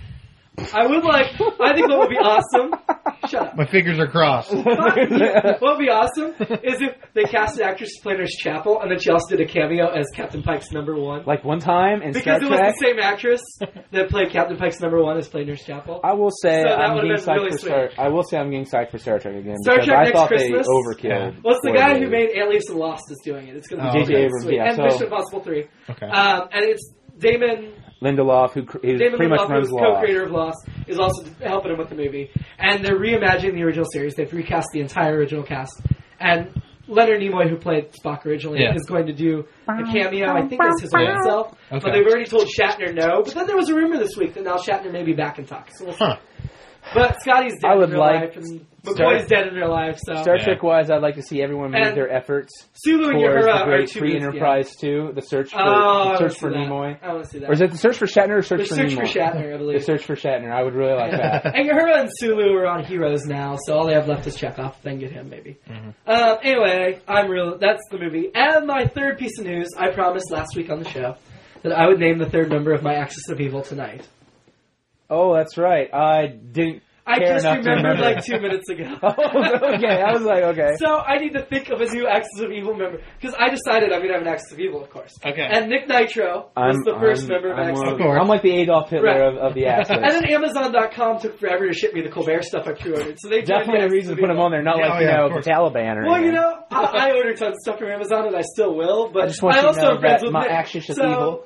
C: I think what would be awesome. Shut up.
D: My fingers are crossed.
C: What would be awesome is if they cast an actress to play Nurse Chapel, and then she also did a cameo as Captain Pike's #1.
A: Like one time in
C: Because
A: Star
C: it was
A: Trek,
C: the same actress that played Captain Pike's #1 as played Nurse Chapel.
A: I will say
C: So that
A: I'm
C: would've
A: getting
C: been
A: psyched
C: really
A: for
C: sweet.
A: Star. I will say I'm getting psyched for Star Trek again
C: Star
A: because
C: Trek
A: I
C: Next
A: thought
C: Christmas?
A: they overkilled.
C: Well, it's the
A: for
C: guy
A: the-
C: who made Alias and Lost is doing it. It's going to be
D: Oh,
A: J.J.
C: really
A: Abrams,
C: sweet.
A: yeah,
C: And
A: so-
C: Mission Impossible 3.
D: Okay.
C: And it's Damon
A: Lindelof, who pretty much
C: Lindelof,
A: runs
C: who's
A: Lost.
C: co-creator of Lost, is also helping him with the movie. And they're reimagining the original series. They've recast the entire original cast. And Leonard Nimoy, who played Spock originally,
D: Yeah.
C: is going to do a cameo, I think as his own self.
D: Okay.
C: But they've already told Shatner no. But then there was a rumor this week that now Shatner may be back in talks. So we'll see.
D: Huh.
C: But Scotty's dead
A: I
C: in
A: would
C: real
A: like
C: life, and
A: Star-
C: McCoy's dead in real life. So
A: Star
D: Yeah.
A: Trek wise, I'd like to see everyone move
C: And
A: their efforts
C: Sulu and
A: towards
C: Uhura
A: the
C: are
A: Great
C: two
A: Free
C: movies,
A: Enterprise 2, the search for,
C: Oh, I
A: search for
C: wanna see
A: Nimoy.
C: that. I want to see that.
A: Or is it the search for Shatner or search
C: The
A: for
C: Search
A: Nimoy?
C: for Shatner, I
A: The
C: believe.
A: search for Shatner. I would really like that.
C: And Uhura and Sulu are on Heroes now, so all they have left is Chekhov. Then get him, maybe. Anyway, that's the movie. And my third piece of news, I promised last week on the show that I would name the third member of my Axis of Evil tonight.
A: Oh, that's right. I didn't
C: I
A: care
C: just
A: enough to
C: remembered
A: remember.
C: like 2 minutes ago.
A: Oh, okay. I was like, okay.
C: So I need to think of a new Axis of Evil member. Because I decided I'm going to have an Axis of Evil, of course.
D: Okay.
C: And Nick Nitro was the first member of Axis of Evil.
A: I'm like the Adolf Hitler
C: Right.
A: of the Axis.
C: And then Amazon.com took forever to ship me the Colbert stuff I pre-ordered. So they joined
A: Definitely
C: the
A: a reason
C: Axis
A: to put
C: of
A: them on there, not
D: Yeah,
A: like,
D: oh, yeah, of
A: the
D: course.
A: Taliban or
C: Well,
A: anything.
C: I ordered tons of stuff from Amazon, and I still will. But
A: I just want you to
C: also
A: know
C: am friends
A: that
C: with
A: my
C: Nick.
A: Axis is
C: So,
A: evil.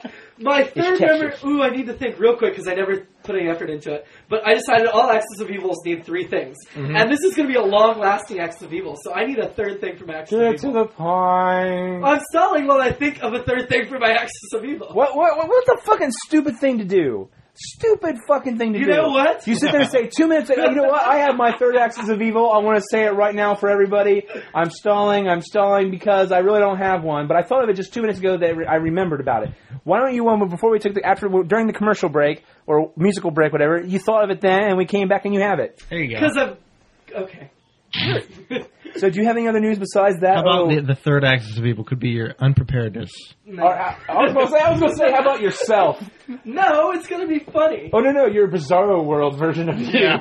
C: My third
A: It's
C: member.
A: Texas.
C: Ooh, I need to think real quick because I never put any effort into it. But I decided all Axis of Evils need 3 things, and this is going to be a long-lasting Axis of Evil. So I need a third thing from Axis of
A: Get to
C: Evil.
A: the point.
C: I'm stalling while I think of a third thing for my Axis of Evil.
A: What's a fucking stupid thing to do? Stupid fucking thing to
C: You
A: do.
C: know what?
A: You sit there and say 2 minutes. You know what? I have my third Axis of Evil. I want to say it right now for everybody. I'm stalling because I really don't have one. But I thought of it just 2 minutes ago that I remembered about it. Why don't you, before we took during the commercial break or musical break, whatever, you thought of it then, and we came back and you have it.
D: There you go.
C: Because of okay.
A: So, do you have any other news besides that?
D: How about
A: Oh,
D: the third axis of evil could be your unpreparedness?
C: No.
A: I was going to say, how about yourself?
C: No, it's going to be funny.
A: Oh, no, your Bizarro World version of you.
D: Yeah.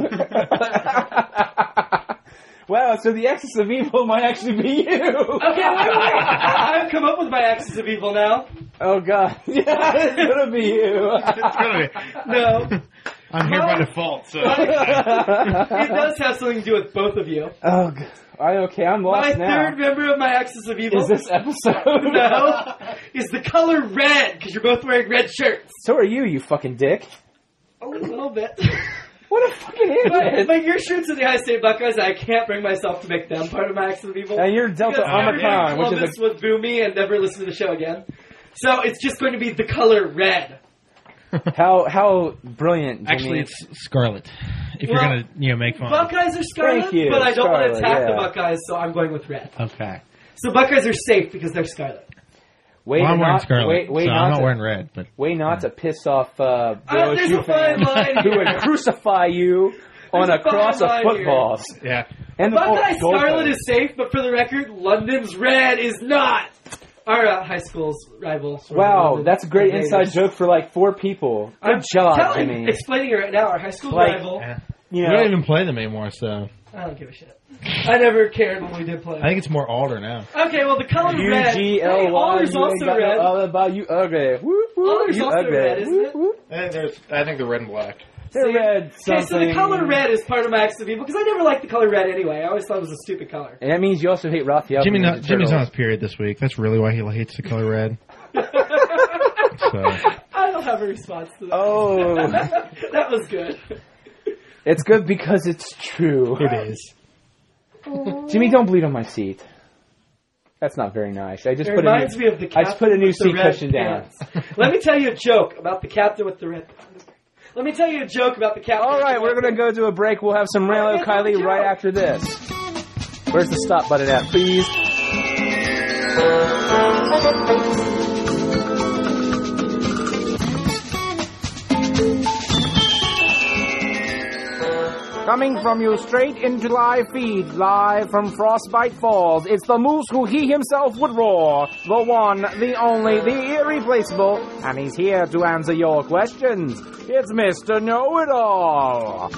A: Wow, so the Axis of Evil might actually be you.
C: Okay, wait. I've come up with my Axis of Evil now.
A: Oh, God. Yeah, it's going to be you.
D: It's gonna be.
C: No.
D: I'm here by default, so.
C: It does have something to do with both of you.
A: Oh, God. Okay, I'm lost
C: My
A: now.
C: third member of my Axis of Evil
A: Is this episode?
C: no, is the color red, because you're both wearing red shirts.
A: So are you fucking dick.
C: A little bit.
A: What a fucking idiot.
C: But your shirts are the Ohio State Buckeyes, and I can't bring myself to make them part of my Axis of Evil.
A: And you're Delta
C: Because
A: Omicron, which
C: Columbus
A: is
C: would boo me and never listen to the show again. So it's just going to be the color red.
A: how brilliant, Jimmy.
D: Actually, it's scarlet. If
C: Well,
D: you're gonna, make fun.
C: Buckeyes are scarlet,
A: Thank you,
C: but I don't want to
A: scarlet,
C: attack the
A: yeah.
C: Buckeyes, so I'm going with red.
D: Okay.
C: So Buckeyes are safe because they're scarlet.
A: Wait,
D: Well, I'm wearing
A: not,
D: scarlet,
A: wait
D: so
A: not
D: I'm not
A: to,
D: wearing red. But
A: Wait not to piss off Bill
C: there's a
A: O'Shue
C: fine
A: fans
C: line
A: who
C: here.
A: would crucify you on
C: There's
A: a
C: a fine
A: cross of
C: line
A: footballs.
D: yeah,
A: And
C: Buckeye
A: goal
C: Scarlet
A: post.
C: is safe, but for the record, London's red is not. Our high school's rival.
A: Wow,
C: London.
A: that's a great
C: The
A: inside
C: Raiders.
A: joke for like 4 people. Good
C: I'm
A: job,
C: telling-
A: Jimmy.
C: explaining it right now. Our high school
A: Like,
C: rival.
D: yeah.
A: You
D: We
A: know,
D: don't even play them anymore, so
C: I don't give a shit. I never cared when we did play.
D: I think it's more Alder now.
C: Okay, well the color red. Hey,
A: UGLY,
C: Alder's
A: you ain't
C: also
A: got
C: red.
A: no all about you ugly. Whoop, whoop,
C: Alder's
A: you
C: also
A: ugly.
C: red, isn't it?
A: Whoop, whoop.
D: I think they're red and black.
A: They're red
C: Okay, so the
A: something.
C: color red is part of my acts of evil, because I never liked the color red anyway. I always thought it was a stupid color.
A: And that means you also hate Raphael.
D: Jimmy's
A: from Ninja Turtles.
D: on his period this week. That's really why he hates the color red. So,
C: I don't have a response to that.
A: Oh,
C: That was good.
A: it's good because it's true.
D: it is.
A: Jimmy, don't bleed on my seat. That's not very nice. I just
C: It
A: put
C: reminds me of the
A: I just put a new
C: captain with the
A: seat
C: red
A: cushion down.
C: pants. Let me tell you a joke about the captain with the red pants. Let me tell you a joke about the captain.
A: All
C: with
A: right,
C: the
A: we're
C: red
A: going to go to a break. We'll have some Raylo
C: yeah,
A: Kylie
C: go.
A: right after this. Where's the stop button at, please? Coming from you straight into live feed, live from Frostbite Falls, it's the moose who he himself would roar. The one, the only, the irreplaceable, and he's here to answer your questions. It's Mr. Know-It-All.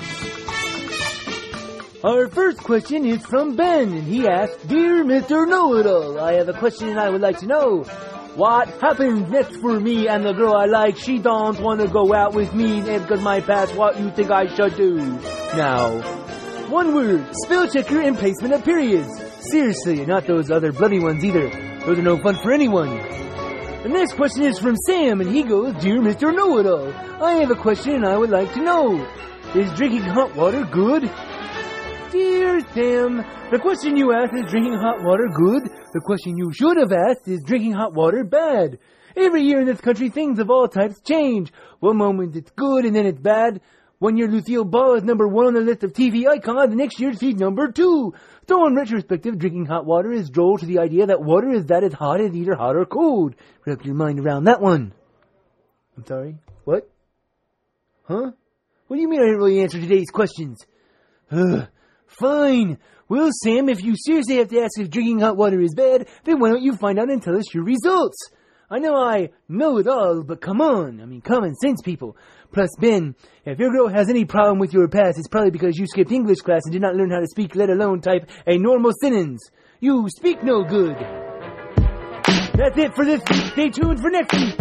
E: Our first question is from Ben, and he asks, Dear Mr. Know-It-All, I have a question and I would like to know. What happens next for me and the girl I like? She don't want to go out with me because my past. What you think I should do? Now, one word, spell checker and placement of periods. Seriously, not those other bloody ones either. Those are no fun for anyone. The next question is from Sam, and he goes, Dear Mr. Know-It-All, I have a question and I would like to know. Is drinking hot water good? Dear Sam, the question you asked is drinking hot water good? The question you should have asked is drinking hot water bad? Every year in this country, things of all types change. One moment it's good and then it's bad. One year Lucille Ball is number 1 on the list of TV icons, the next year she's number 2. So in retrospective, drinking hot water is droll to the idea that water is that as hot as either hot or cold. Wrap your mind around that one. I'm sorry? What? Huh? What do you mean I didn't really answer today's questions? Ugh. Fine. Well, Sam, if you seriously have to ask if drinking hot water is bad, then why don't you find out and tell us your results? I know I know it all, but come on. I mean, common sense, people. Plus, Ben, if your girl has any problem with your past, it's probably because you skipped English class and did not learn how to speak, let alone type a normal sentence. You speak no good. That's it for this week. Stay tuned for next week.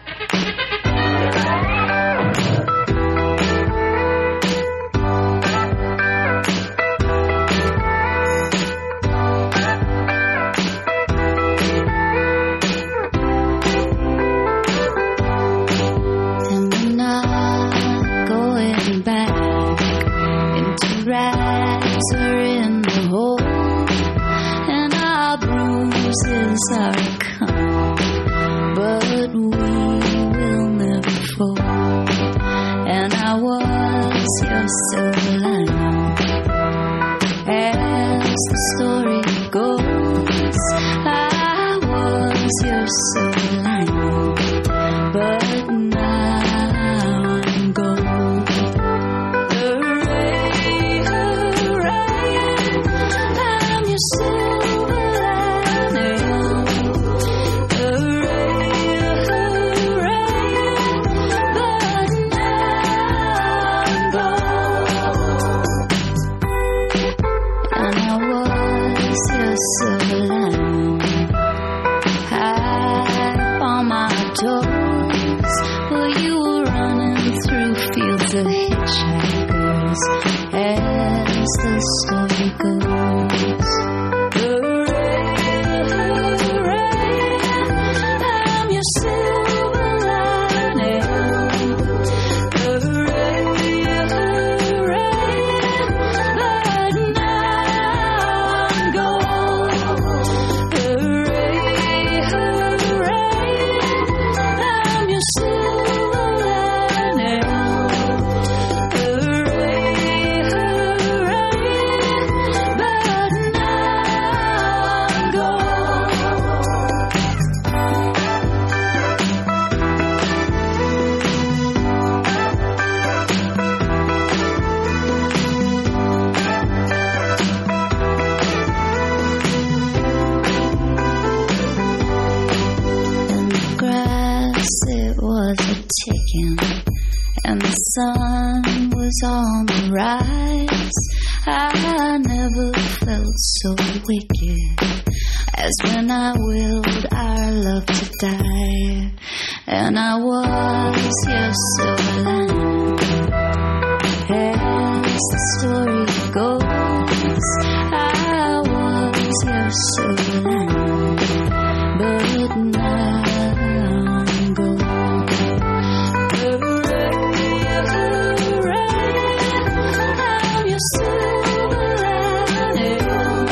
F: Rats are in the hole, and our bruises are come, but we will never fall. And I was your silver lining, as the story goes. I was your silver lining, but now I'm gone. And the sun was on the rise. I never felt so wicked as when I willed our love to die. And I was your silver lining, as the story goes, I was your soul, but now I'm gone. I'm your silver lining.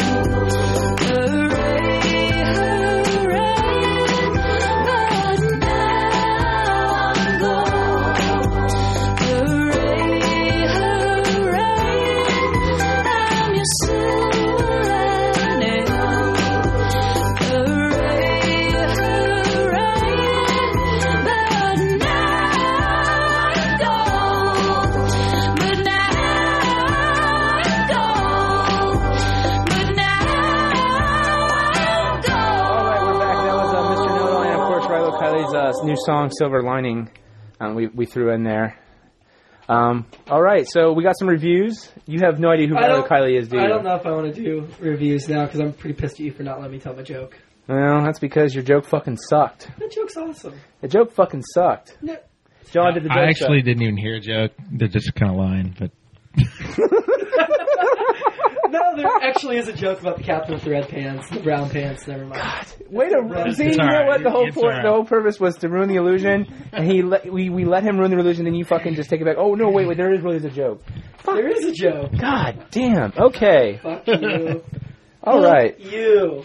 A: New song, Silver Lining, we threw in there. All right, so we got some reviews. You have no idea who Riley Kiley is, do you?
C: I don't know if I want to do reviews now because I'm pretty pissed at you for not letting me tell my joke.
A: Well, that's because your joke fucking sucked.
C: That joke's awesome.
A: The joke fucking sucked.
C: No.
A: John did the joke.
D: I actually didn't even hear a joke. They're just kind of lying, but...
C: No, there actually is a joke about the captain with the red pants, the brown pants. Never mind.
A: God, wait a see. You know
D: right.
A: what? The whole
D: It's
A: point,
D: all right.
A: the whole purpose was to ruin the illusion, and we let him ruin the illusion. Then you fucking just take it back. Oh no, wait, there is really a joke.
C: There is a joke.
A: God damn. Okay.
C: Fuck you.
A: All right.
C: Fuck you.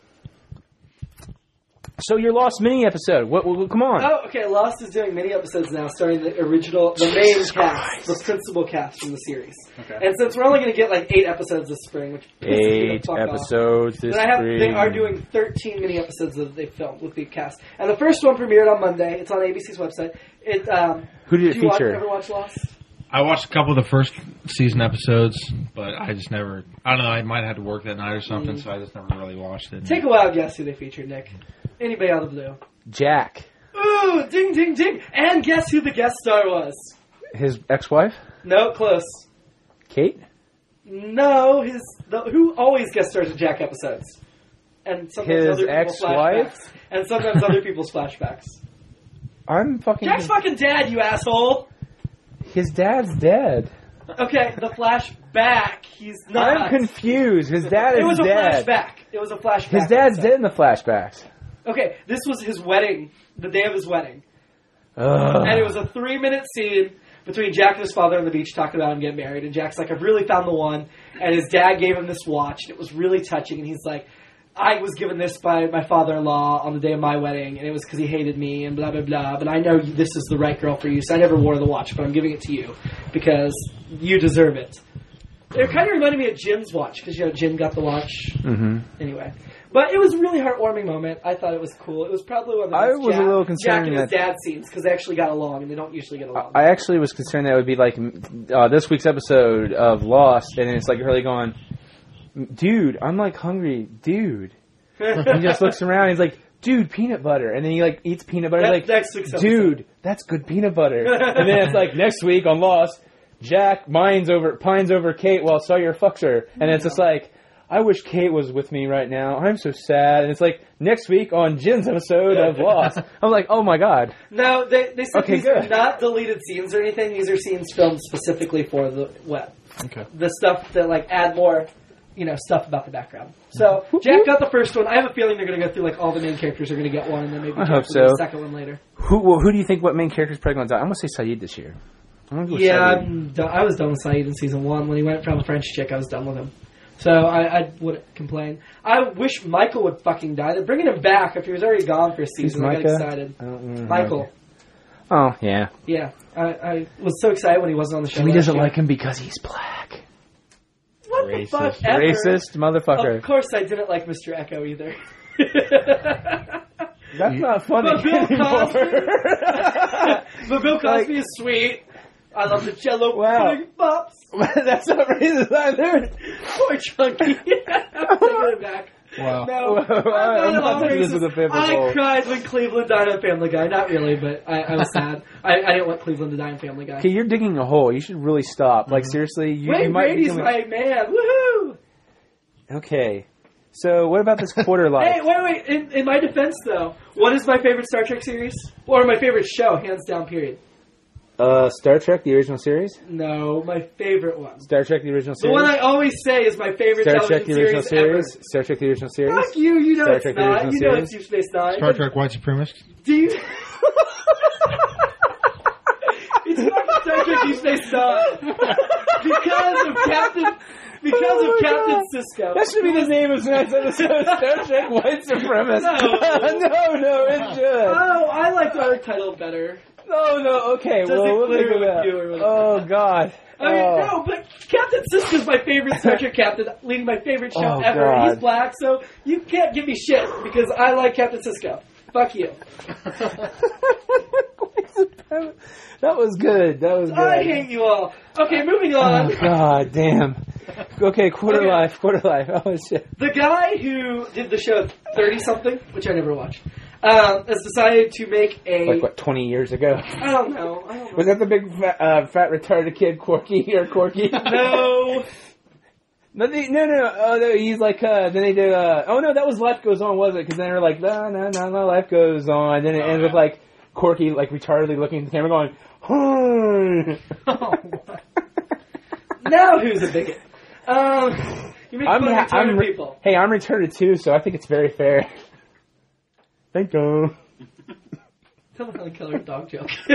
A: So your Lost mini episode. What? Come on.
C: Oh, okay. Lost is doing mini episodes now, starting the main cast, the principal cast from the series.
B: Okay.
C: And since we're only going to get like 8 episodes this spring, which pisses me the
A: 8
C: fuck off,
A: episodes this
C: they
A: spring.
C: are doing 13 mini episodes that they filmed with the cast, and the first one premiered on Monday. It's on ABC's website.
A: Who did it feature?
C: Ever watch Lost?
D: I watched a couple of the first season episodes, but I just never... I don't know, I might have had to work that night or something, so I just never really watched it.
C: Take a wild guess who they featured, Nick. Anybody out of the blue?
A: Jack.
C: Ooh, ding, ding, ding. And guess who the guest star was?
A: His ex-wife?
C: No, close.
A: Kate?
C: No, who always guest stars in Jack episodes? And sometimes
A: His
C: other people's
A: ex-wife?
C: flashbacks. And sometimes other people's flashbacks.
A: I'm fucking...
C: Jack's fucking dad, you asshole!
A: His dad's dead.
C: Okay, the flashback. He's not.
A: I'm confused. His dad is
C: It was a
A: dead.
C: flashback. It was a flashback.
A: His dad's
C: episode.
A: dead in the flashbacks.
C: Okay, this was his wedding, the day of his wedding.
A: Ugh.
C: And it was a 3-minute scene between Jack and his father on the beach talking about him getting married. And Jack's like, I've really found the one. And his dad gave him this watch. And it was really touching. And he's like, I was given this by my father-in-law on the day of my wedding. And it was because he hated me and blah, blah, blah. But I know this is the right girl for you. So I never wore the watch. But I'm giving it to you because you deserve it. It kind of reminded me of Jim's watch. Because, Jim got the watch.
A: Mm-hmm.
C: Anyway. But it was a really heartwarming moment. I thought it was cool. It was probably one of the
A: I
C: best
A: was a little
C: Jack
A: concerned
C: and his
A: that-
C: dad scenes because they actually got along and they don't usually get along.
A: I actually was concerned that it would be like this week's episode of Lost, and it's like Hurley going, dude, I'm like hungry, dude. And he just looks around, and he's like, dude, peanut butter. And then he like eats peanut butter.
C: That's
A: He's
C: next
A: like,
C: week's episode.
A: dude, that's good peanut butter. And then it's like next week on Lost, Jack pines over Kate while Sawyer fucks her. And it's just like, I wish Kate was with me right now. I'm so sad. And it's like next week on Jim's episode of Lost. I'm like, oh my god.
C: No, they said
A: Okay,
C: these are
A: good.
C: not deleted scenes or anything. These are scenes filmed specifically for the web.
D: Okay.
C: The stuff that like add more, stuff about the background. So Jack got the first one. I have a feeling they're going to go through like all the main characters are going to get one, and then maybe
A: I
C: Jack
A: hope
C: will get
A: so.
C: a second one later.
A: Who do you think what main character is probably going to die? I'm going to say Saeed this year. I'm gonna go with
C: Yeah,
A: Saeed.
C: I'm done. I was done with Saeed in season 1 when he went from a French chick. I was done with him. So I wouldn't complain. I wish Michael would fucking die. They're bringing him back after he was already gone for a season. I got
A: Micah?
C: excited.
A: I don't remember.
C: Michael.
A: Oh, yeah.
C: Yeah. I was so excited when he wasn't on the show.
A: Jimmy
C: last
A: doesn't
C: year.
A: like him because he's black.
C: What the
D: Racist.
C: fuck ever.
A: Racist motherfucker.
C: Of course I didn't like Mr. Echo either.
A: That's not funny
C: But Bill
A: anymore.
C: But Bill Cosby is sweet. I love the Jello
A: Wow.
C: pudding pops.
A: That's not racist either.
C: Poor Chunky. I'm taking it back.
D: Wow.
C: No,
A: I'm
C: I'm not at all
A: not this
C: racist.
A: is a biblical.
C: I cried when Cleveland died on Family Guy. Not really, but I was sad. I didn't want Cleveland to die on Family Guy.
A: Okay, you're digging a hole. You should really stop. Like, seriously, you
C: Wayne
A: might
C: Brady's
A: become
C: my man. Woohoo!
A: Okay. So, what about this quarter life?
C: Hey, wait. In my defense, though, what is my favorite Star Trek series? Or my favorite show, hands down, period?
A: Star Trek, the original series?
C: No, my favorite one.
A: Star Trek, the original
C: The
A: series?
C: one I always say is my favorite
A: Star Trek,
C: television
A: the original
C: series
A: series? Star Trek, the original series?
C: ever. Fuck you, you know
A: Star
C: it's
A: Trek, the
C: not.
A: original
C: You know
A: series?
C: it's Deep Space Nine.
D: Star Trek White Supremacist.
C: Do you... It's fucking Star Trek Deep Space Nine. Because of Captain Sisko.
A: That should be the name of tonight's episode, Star Trek White Supremacist. No, it should.
C: Oh, I liked our title better.
A: No, okay,
C: Does it
A: we'll
C: clear
A: look
C: with
A: at
C: you
A: that.
C: or what?
A: Oh, God.
C: I mean, no, but Captain Sisko's my favorite Star Trek captain, leading my favorite show
A: Oh,
C: ever.
A: God.
C: He's black, so you can't give me shit because I like Captain Sisko. Fuck you.
A: That was good.
C: I hate you all. Okay, moving on.
A: Oh, God damn. Okay, Quarter Life. Oh, shit.
C: The guy who did the show 30-something, which I never watched, has decided to make a...
A: Like, what, 20 years ago?
C: I don't know.
A: Was that the big fat retarded kid, Corky?
C: No.
A: No. Oh, no, he's like, then they did, oh no, that was Life Goes On, was it? Because then they were like, no, Life Goes On. Then it ended with, like, Corky, like, retardedly looking at the camera going,
C: Now who's a bigot? You make fun of retarded people.
A: Hey, I'm retarded too, so I think it's very fair. Thank you.
C: Tell the Helen Keller dog joke.
A: No.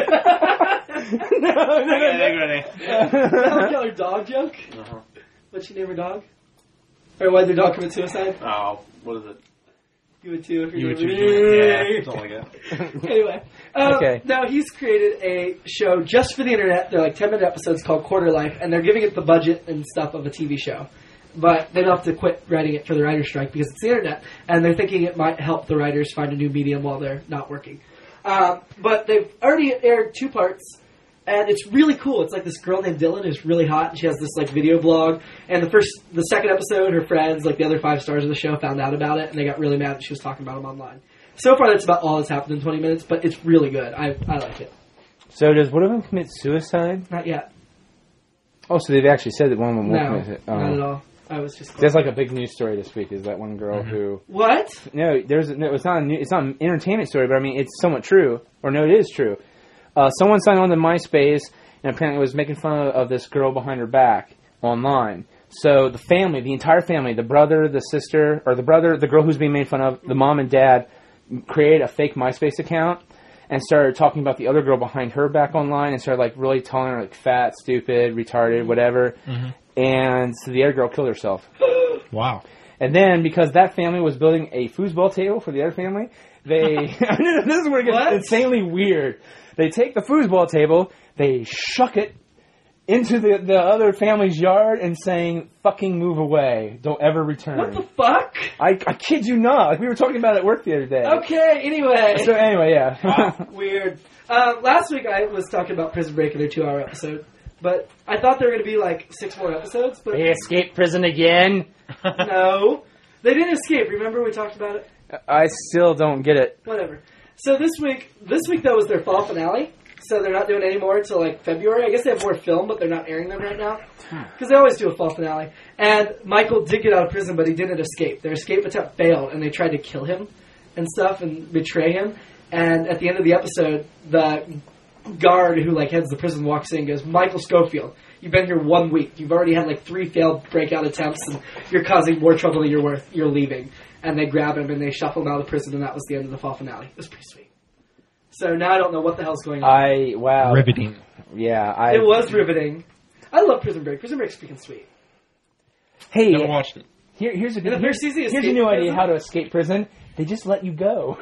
C: Helen Keller dog joke?
B: Uh-huh.
C: What'd she name her dog? Or why'd their dog commit suicide?
B: Oh, what is it?
C: You would too. If
B: You
C: you're
B: would yeah, something like that.
C: Anyway.
A: Okay.
C: Now, he's created a show just for the internet. They're like 10-minute episodes called Quarter Life, and they're giving it the budget and stuff of a TV show. But they don't have to quit writing it for the writer's strike because it's the internet, and they're thinking it might help the writers find a new medium while they're not working. But they've already aired 2 parts, and it's really cool. It's like this girl named Dylan who's really hot, and she has this like video blog. And the second episode, her friends, like the other 5 stars of the show, found out about it, and they got really mad that she was talking about them online. So far, that's about all that's happened in 20 minutes, but it's really good. I like it.
A: So does one of them commit suicide?
C: Not yet.
A: Oh, so they've actually said that one of them will
C: No,
A: commit it.
C: not at all. I was just...
A: That's like a big news story this week, is that one girl who...
C: What?
A: No, it's not an entertainment story, but I mean, it's somewhat true. Or no, it is true. Someone signed on to MySpace and apparently was making fun of this girl behind her back online. So the entire family, the brother, the sister, or the girl who's being made fun of, the mom and dad, created a fake MySpace account and started talking about the other girl behind her back online and started like really telling her like fat, stupid, retarded, whatever. Mm-hmm. And so the other girl killed herself.
D: Wow.
A: And then because that family was building a foosball table for the other family, this is where it gets insanely weird. They take the foosball table, they shuck it into the other family's yard and saying, fucking move away. Don't ever return.
C: What the fuck?
A: I kid you not. Like we were talking about it at work the other day.
C: Okay, anyway.
A: So anyway, yeah.
C: Wow, weird. Last week I was talking about Prison Break in their 2-hour episode, but I thought there were going to be like 6 more episodes, but...
A: They escaped prison again?
C: No. They didn't escape. Remember we talked about it?
A: I still don't get it.
C: Whatever. So this week though was their fall finale. So they're not doing any more until like February. I guess they have more film, but they're not airing them right now. Because they always do a fall finale. And Michael did get out of prison, but he didn't escape. Their escape attempt failed, and they tried to kill him and stuff and betray him. And at the end of the episode, the guard who like heads the prison walks in and goes, Michael Schofield, you've been here 1 week. You've already had like 3 failed breakout attempts, and you're causing more trouble than you're worth. You're leaving. And they grab him, and they shuffle him out of prison, and that was the end of the fall finale. It was pretty sweet. So now I don't know what the hell's going on.
A: Wow.
D: Riveting.
A: Yeah.
C: It was riveting. I love Prison Break. Prison Break's freaking sweet.
A: Hey,
D: Never watched it.
A: here's a
C: And the first season
A: here's a
C: escaped
A: new
C: from
A: idea
C: prison.
A: how to escape prison. They just let you go.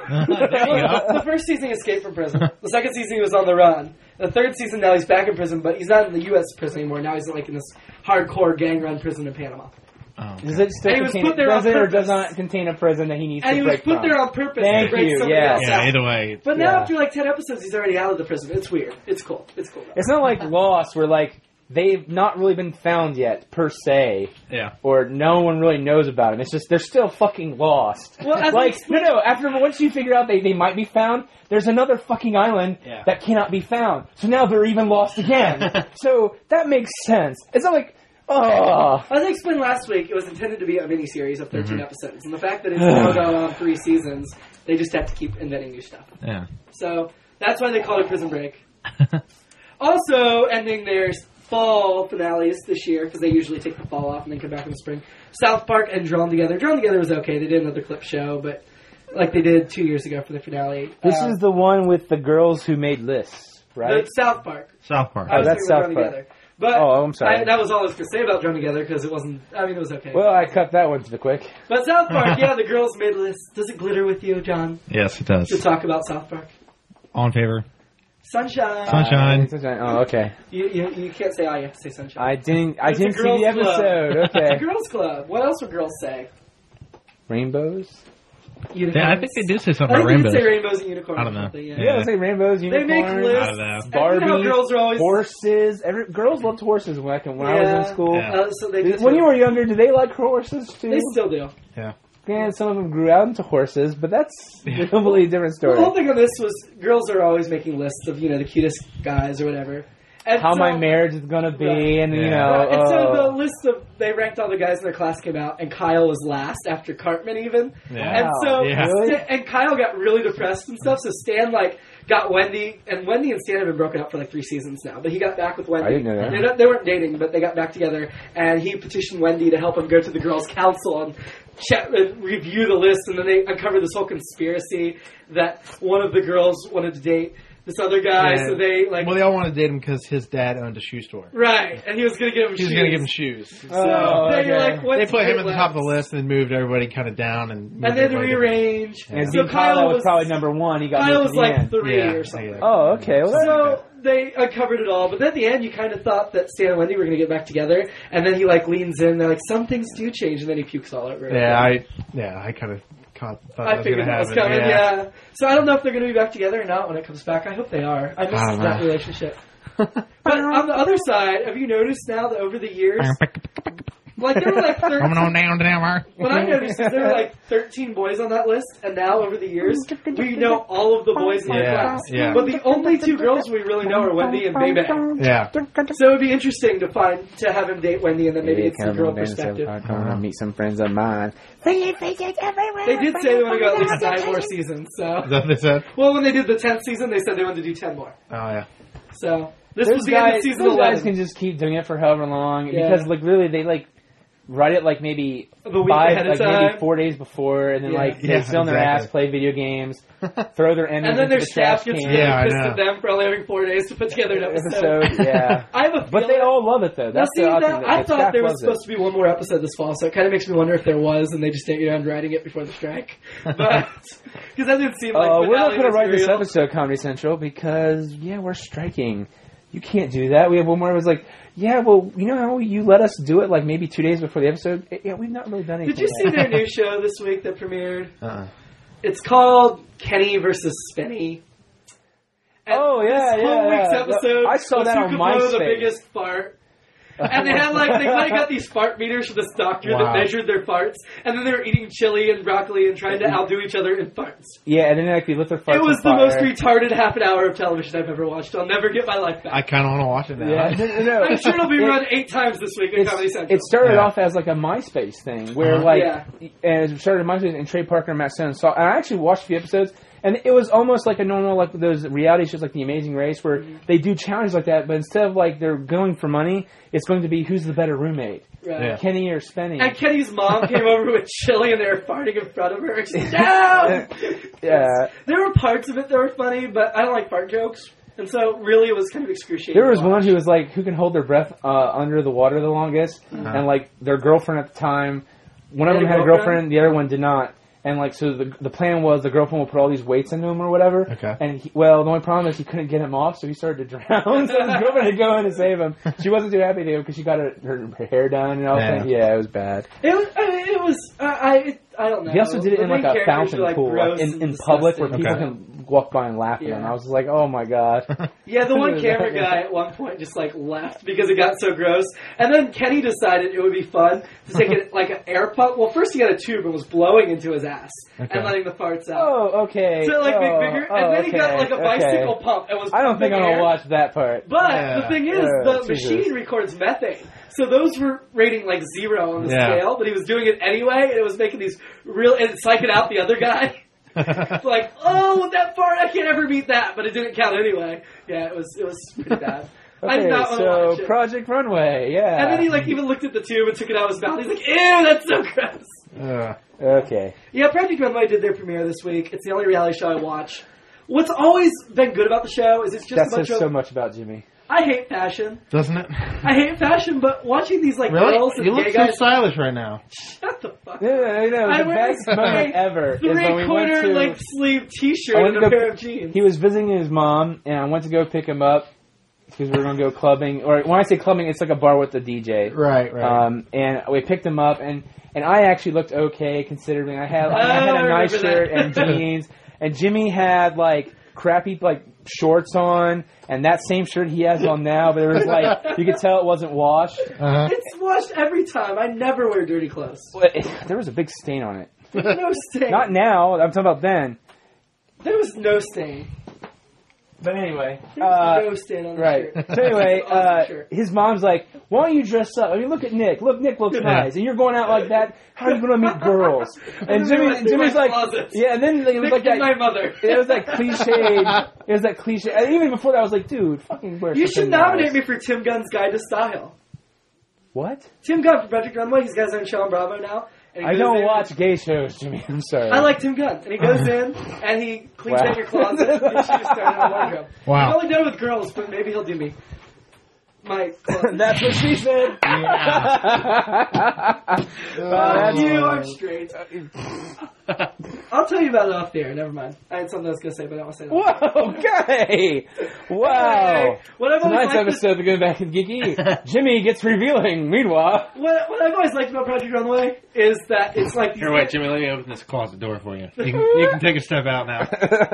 C: The first season he escaped from prison. The second season he was on the run. The third season now he's back in prison, but he's not in the U.S. prison anymore. Now he's like in this hardcore gang-run prison in Panama.
D: Oh, okay.
A: Does it still
C: And he was
A: contain,
C: put there on
A: does it or
C: purpose.
A: does not contain a prison that he needs
C: And
A: to
C: he was
A: break
C: put
A: from?
C: there on purpose
A: Thank
C: to break
A: you,
C: somebody
A: yeah.
C: else
D: Yeah,
C: out.
D: either way.
C: But now
A: Yeah.
C: after like 10 episodes, he's already out of the prison. It's weird. It's cool. It's cool.
A: It's not like Lost, where like they've not really been found yet per se,
D: Yeah.
A: or no one really knows about them. It's just they're still fucking lost.
C: Well, as
A: like
C: I
A: no. After once you figure out they might be found, there's another fucking island
B: Yeah.
A: that cannot be found. So now they're even lost again. So that makes sense. It's not like oh.
C: As I explained last week, it was intended to be a mini-series of 13 episodes. And the fact that it's now gone on 3 seasons, they just have to keep inventing new stuff.
D: Yeah.
C: So that's why they call it Prison Break. Also ending their fall finales this year, because they usually take the fall off and then come back in the spring. South Park and Drawn Together. Drawn Together was okay. They did another clip show, but like they did 2 years ago for the finale.
E: This is the one with the girls who made lists, right?
C: The South Park.
D: South Park.
C: I was
E: that's
C: thinking of
E: South
C: Drawn
E: Park.
C: Together. But
E: I'm sorry.
C: that was all I was going to say about Drawn Together, because it wasn't, I mean, it was okay.
E: Well, I cut that one to the quick.
C: But South Park, yeah, the girls made lists. Does it glitter with you, John,
D: Yes, it does.
C: to talk about South Park?
D: All in favor.
C: Sunshine.
D: Sunshine.
E: Oh, okay.
C: You can't say you have to say sunshine.
E: I didn't
C: It's a
E: see the
C: girls' club.
E: episode.
C: It's a
E: Okay.
C: girls' club. What else would girls say?
E: Rainbows?
C: Unicorns.
D: Yeah, I think they do say
C: I
D: something
C: think
D: about
C: they did
D: rainbows.
C: say rainbows and unicorns.
D: I don't know.
C: or something,
E: Yeah, let's say rainbows,
C: They
E: unicorns.
C: make lists.
D: I don't know.
C: And you know how
E: Barbie,
C: girls are always
E: horses. Girls loved horses when I was in school.
D: Yeah.
C: So they did
E: When
C: too.
E: you were younger, did they like horses too?
C: They still do.
D: Yeah.
E: Granted, some of them grew out into horses, but that's a completely different
C: The whole
E: story.
C: thing on this was girls are always making lists of the cutest guys or whatever. And
E: How
C: so,
E: my marriage is gonna be,
C: Right.
E: and you
D: Yeah.
E: know.
C: Right, and so the list of they ranked all the guys in their class came out, and Kyle was last after Cartman even.
D: Yeah.
C: And so
D: Yeah.
E: Really?
C: and Kyle got really depressed and stuff. So Stan got Wendy, and Wendy and Stan have been broken up for like 3 seasons now. But he got back with Wendy.
E: I didn't know that.
C: They weren't dating, but they got back together, and he petitioned Wendy to help him go to the girls' council and review the list. And then they uncovered this whole conspiracy that one of the girls wanted to date this other guy.
D: Yeah.
C: So they
D: Well, they all wanted to date him because his dad owned a shoe store.
C: right, and he was going to give him
D: He was
C: shoes.
D: going to give him shoes.
C: So
E: Oh,
C: they
E: okay.
C: went
D: They
C: to
D: put him
C: great
D: at the top of the
C: lengths.
D: list and moved everybody kind of down. And
C: And they had to
D: moved
C: rearrange.
E: And
C: So
E: Dean Kyle was probably number one. He got
C: Kyle
E: moved
C: was
E: to the
C: like
E: end.
C: 3
D: Yeah,
C: or something.
D: yeah.
E: Oh, okay. Well,
C: So they uncovered it all, but then at the end, you kind of thought that Stan and Wendy were going to get back together, and then he leans in. They're like, some things do change, and then he pukes all over. it.
D: I kind of thought
C: I
D: that was going
C: figured
D: to
C: that was
D: happen.
C: coming. Yeah. So I don't know if they're going to be back together or not when it comes back. I hope they are. I miss
D: I don't
C: that
D: know.
C: relationship. But on the other side, have you noticed now that over the years, like there were like 13,
D: Coming on down to there.
C: what I noticed is there were like 13 boys on that list, and now over the years, we know all of the boys in our
D: Yeah,
C: class.
D: yeah.
C: But the only 2 girls we really know are Wendy and Bebe.
D: Yeah.
C: So it would be interesting to have him date Wendy, and then maybe it's the girl perspective.
E: Come on, meet some friends of mine.
C: They did say they want to go at least 9 more seasons.
D: Is
C: So,
D: that what they said?
C: well, when they did the 10th season, they said they wanted to do 10 more.
D: Oh, yeah.
C: So this
E: Those
C: was the end of
E: guys,
C: season
E: those
C: 11.
E: guys can just keep doing it for however long
C: Yeah.
E: because, really, they write it maybe
C: The week ahead of time.
E: maybe 4 days before, and then
C: Yeah.
E: they sit on their
D: exactly.
E: ass, play video games, throw their endings
C: And then
E: into
C: their
E: the
C: staff
E: trash
C: gets
E: can.
C: really
D: Yeah, I
C: pissed
D: know.
C: at them for only having 4 days to put together an episode.
E: Yeah.
C: I have a
E: But they
C: feeling-
E: all love it though.
C: Now,
E: That's
C: see,
E: the odd
C: that,
E: thing.
C: I
E: The
C: thought
E: staff
C: there was
E: loves
C: supposed to be one more episode this fall, so it kind of makes me wonder if there was, and they just didn't get around writing it before the strike. But because that didn't seem like
E: We're not
C: finale
E: going to write this
C: material.
E: episode, Comedy Central, because we're striking. You can't do that. We have one more. It was like, well, you know how you let us do it maybe 2 days before the episode? Yeah, we've not really done anything.
C: Did you see
E: yet.
C: their new show this week that premiered?
D: Uh-uh.
C: It's called Kenny versus Spenny. And
E: Oh, yeah,
C: this whole
E: yeah,
C: week's
E: yeah.
C: episode
E: I saw
C: was
E: that
C: who
E: on
C: could blow the
E: MySpace.
C: biggest fart. And they had they got these fart meters from this doctor that
D: Wow.
C: measured their farts, and then they were eating chili and broccoli and trying to outdo each other in farts.
E: Yeah, and then they lit their farts
C: It was
E: on
C: the most
E: fire.
C: retarded half an hour of television I've ever watched. I'll never get my life back.
D: I kind of want to watch it now.
E: Yeah, no.
C: I'm sure it'll be
E: It-
C: run 8 times this week at Comedy Central.
E: It started
D: Yeah.
E: off as a MySpace thing where
C: Yeah.
E: and it started MySpace and Trey Parker and Matt Stone saw. And I actually watched a few episodes, and it was almost like a normal those reality shows like The Amazing Race where they do challenges like that, but instead of they're going for money, it's going to be who's the better roommate,
C: Right.
D: Yeah.
E: Kenny or Spenny.
C: And Kenny's mom came over with chili and they were farting in front of her. And she's down!
E: Yeah.
C: There were parts of it that were funny, but I don't like fart jokes. And so, really, it was kind of excruciating.
E: There was
C: to watch.
E: one who was who can hold their breath under the water the longest, and their girlfriend at the time, one of
C: They
E: them
C: had
E: had
C: a
E: a girlfriend, the other one did not. And so the plan was the girlfriend would put all these weights into him or whatever.
D: Okay.
E: And the only problem is he couldn't get him off, so he started to drown. So his girlfriend had to go in and save him. She wasn't too happy to because she got her hair done and all that. Yeah, it was bad.
C: It was. I don't know.
E: He also did it
C: The
E: in
C: main
E: a
C: characters
E: fountain
C: were,
E: pool,
C: gross
E: in
C: and
E: public where
C: disgusting.
E: people can walk by and laugh at him.
C: Yeah.
E: I was like, oh my god.
C: Yeah, the one camera guy at one point just left because it got so gross. And then Kenny decided it would be fun to take it an air pump. Well, first he got a tube and was blowing into his ass and letting the farts out.
E: Oh, okay.
C: So bigger, and then he got a bicycle
E: okay.
C: pump and was.
E: I don't think I'm
C: pumping
E: gonna
C: air.
E: watch that part.
C: But the thing is, the
E: Jesus.
C: machine records methane. So those were rating 0 on the
D: Yeah.
C: scale, but he was doing it anyway, and it was making these real, and psyching out the other guy. It's like, oh, that fart, I can't ever beat that, but it didn't count anyway. Yeah, it was pretty bad. I did
A: Okay,
C: not want to watch
A: so
C: it.
A: Project Runway, yeah.
C: And then he like even looked at the tube and took it out of his mouth. He's like, ew, that's so gross.
A: Okay.
C: Yeah, Project Runway did their premiere this week. It's the only reality show I watch. What's always been good about the show is it's just
A: That
C: a bunch
A: says
C: of...
A: so much about Jimmy.
C: I hate fashion.
D: Doesn't it?
C: I hate fashion, but watching these like
D: Really?
C: girls and
D: You look
C: gay
D: so
C: guys...
D: stylish right now.
C: Shut the fuck up.
A: No,
C: I
A: the
C: wear
A: best
C: this
A: moment ever is when we went
C: three-quarter
A: to...
C: length sleeve T-shirt
A: I went
C: and
A: to
C: a
A: go-
C: pair of jeans.
A: He was visiting his mom, and I went to go pick him up because we were going to go clubbing. Or when I say clubbing, it's like a bar with a DJ.
D: Right.
A: And we picked him up, and I actually looked okay considering I had a nice
C: remember
A: shirt
C: that.
A: and jeans, and Jimmy had like crappy like shorts on, and that same shirt he has on now, but it was like you could tell it wasn't washed.
D: Uh-huh.
C: It's washed every time. I never wear dirty clothes.
A: But there was a big stain on it.
C: There's no stain.
A: Not now. I'm talking about then.
C: There was no stain.
A: But anyway,
C: There was no stain on the
A: right.
C: shirt.
A: So anyway,
C: It was an awesome shirt.
A: his mom's like, "Why don't you dress up? I mean, look at Nick. Look, Nick looks nice, and you're going out like that. How are you going to meet girls?" And Jimmy's like,
C: closet.
A: "Yeah." And then it was
C: Nick
A: like
C: and my
A: that.
C: mother.
A: It was like cliched. It was that cliche. And even before that, I was like, "Dude, fucking wear."
C: You should
A: something
C: nominate
A: nice.
C: me for Tim Gunn's Guide to Style.
A: What?
C: Tim Gunn from Project Runway. He's got his own show on Bravo now. And he
A: I
C: goes
A: don't
C: in-
A: watch gay shows, Jimmy. I'm sorry.
C: I like Tim Gunn. And he goes in and he cleans
A: Wow.
C: out your closet and shoes started in the wardrobe.
D: Wow.
C: I've only done it with girls, but maybe he'll do me. My closet.
A: That's what she said.
C: Fuck you, I'm straight. I'll tell you about it off the air. Never mind. I had something I was going to say, but I don't want to say that.
A: Whoa, okay. Wow.
C: What I've always
A: Tonight's
C: liked
A: episode of Going Back and Geeky, Jimmy gets revealing. Meanwhile,
C: what I've always liked about Project Runway is that it's like these
D: Here, wait, Jimmy, let me open this closet door for you. You can take a step out now.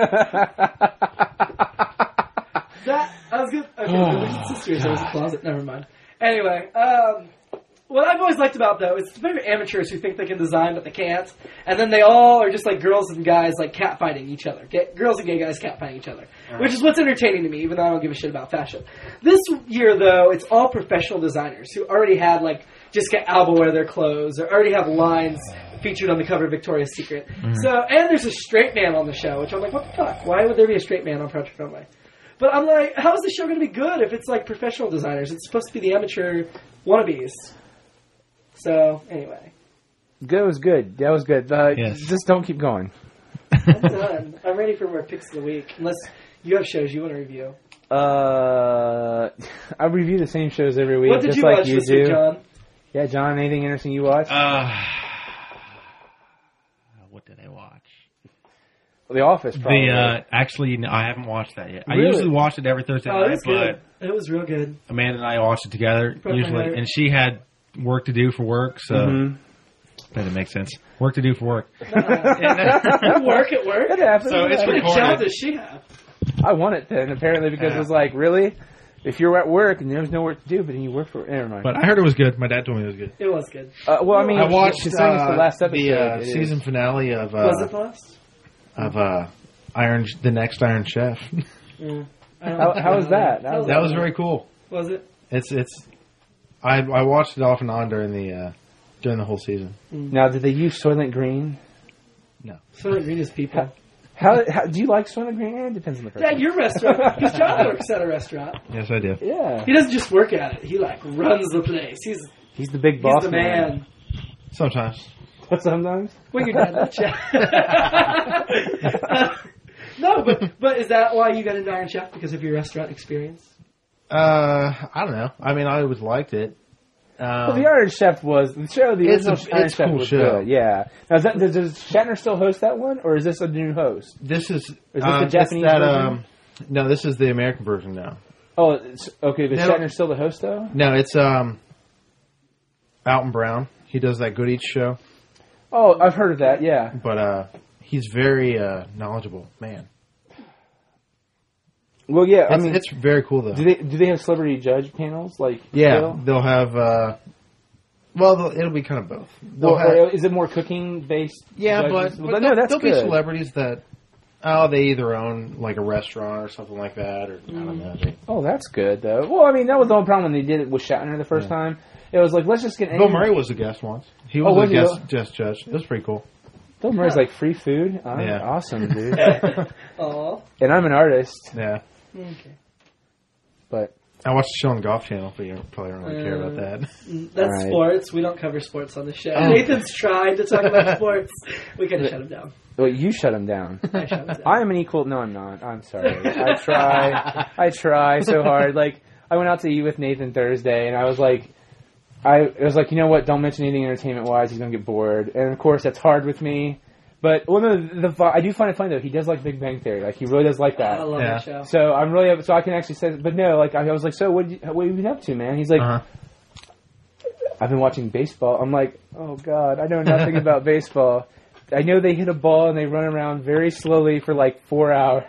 C: that I was good. Okay, the sisters. There was a closet. Never mind. Anyway, what I've always liked about though is it's a bunch of amateurs who think they can design but they can't, and then they all are just like girls and guys like catfighting each other. Girls and gay guys catfighting each other, which is what's entertaining to me, even though I don't give a shit about fashion. This year though, it's all professional designers who already had like Jessica Alba wear their clothes or already have lines featured on the cover of Victoria's Secret. So, and there's a straight man on the show, which I'm like, what the fuck? Why would there be a straight man on Project Runway? But I'm like, how is the show going to be good if it's like professional designers? It's supposed to be the amateur wannabes. So, anyway.
A: that was good. That was good.
D: Yes.
A: Just don't keep going.
C: I'm done. I'm ready for more picks of the week. Unless you have shows you want to review.
A: I review the same shows every week,
C: What did
A: just
C: you
A: like
C: watch
A: you
C: this
A: do.
C: week, John?
A: Yeah, John. Anything interesting you watch?
D: What did I watch?
A: The Office, probably.
D: Actually, no, I haven't watched that yet. I
A: Really?
D: usually watch it every Thursday
C: Oh, it
D: night,
C: was good. It was real good.
D: but Amanda and I watched it together
C: Broke my
D: usually,
C: heart.
D: and she had work to do for work, so that didn't make sense. Work to do for work.
C: You work at work?
A: It happens.
D: So it's
C: What
D: recorded.
C: job does she have?
A: I won it then, apparently, because it was like, really? If you're at work and there's no work to do, but then you work for it. Never mind.
D: But I heard it was good. My dad told me it was good.
C: It was good.
A: Well, I mean,
D: I watched
A: considering it's the last episode.
D: the
A: it is.
D: season finale of
C: Was it last?
D: the next Iron Chef.
A: How was that?
D: That was very cool.
C: Was it?
D: I watched it off and on during the whole season.
A: Now, did they use Soylent Green?
C: Soylent Green is people.
A: How do you like Soylent Green? It depends on the person.
C: Yeah, your restaurant. Because John works at a restaurant.
D: Yes, I do.
A: Yeah.
C: He doesn't just work at it. He like runs the place. He's
A: He's the big boss
C: the man.
D: Sometimes.
A: But sometimes.
C: When you're done, that's No, but is that why you got into Iron Chef? Because of your restaurant experience?
D: I don't know. I mean, I always liked it.
A: Well, the Iron Chef was the show. The
D: It's
A: original
D: a-
A: Iron
D: it's a
A: Chef
D: cool
A: was
D: show.
A: good. Yeah. Now, does Shatner still host that one, or is this a new host?
D: This is
A: the Japanese version?
D: No, this is the American version now.
A: Oh, it's, okay. Is
D: No.
A: Shatner still the host though?
D: No, it's Alton Brown. He does that Good Eats show,
A: Oh, I've heard of that. Yeah.
D: but he's very knowledgeable man.
A: Well, yeah. I
D: It's,
A: mean,
D: it's very cool though.
A: do they have celebrity judge panels like?
D: Yeah,
A: still?
D: they'll have. It'll be kind of both. They'll
A: Or
D: have,
A: is it more cooking based?
D: yeah,
A: judges?
D: but
A: no, that's
D: there'll
A: good.
D: be celebrities that they either own like a restaurant or something like that, or I don't know.
A: Oh, that's good though. Well, I mean, that was the only problem when they did it with Shatner the first time. It was like, let's just get
D: Bill Murray was a guest once. He was
A: was
D: a
A: he?
D: guest judge. It was pretty cool.
A: Bill Murray's like free food.
D: Yeah.
A: Awesome, dude.
C: Aw.
A: And I'm an artist,
D: Yeah.
C: Okay.
A: but
D: I watched the show on the Golf Channel, but you probably don't really care about that.
C: That's
A: Alright.
C: sports. We don't cover sports on the show.
A: Oh.
C: Nathan's tried to talk about sports. We couldn't shut him down.
A: well, you shut him down.
C: I shut him down.
A: I am an equal. No, I'm not. I'm sorry. I try so hard. Like I went out to eat with Nathan Thursday, and I was like, it was like, you know what? Don't mention anything entertainment-wise. He's gonna get bored. And of course, that's hard with me. But I do find it funny though. He does like Big Bang Theory. Like he really does like that.
C: I love
D: Yeah.
C: that show.
A: So I'm really so I can actually say. But no, like I was like, so what have you been up to, man? He's like, I've been watching baseball. I'm like, oh god, I know nothing about baseball. I know they hit a ball and they run around very slowly for like 4 hours.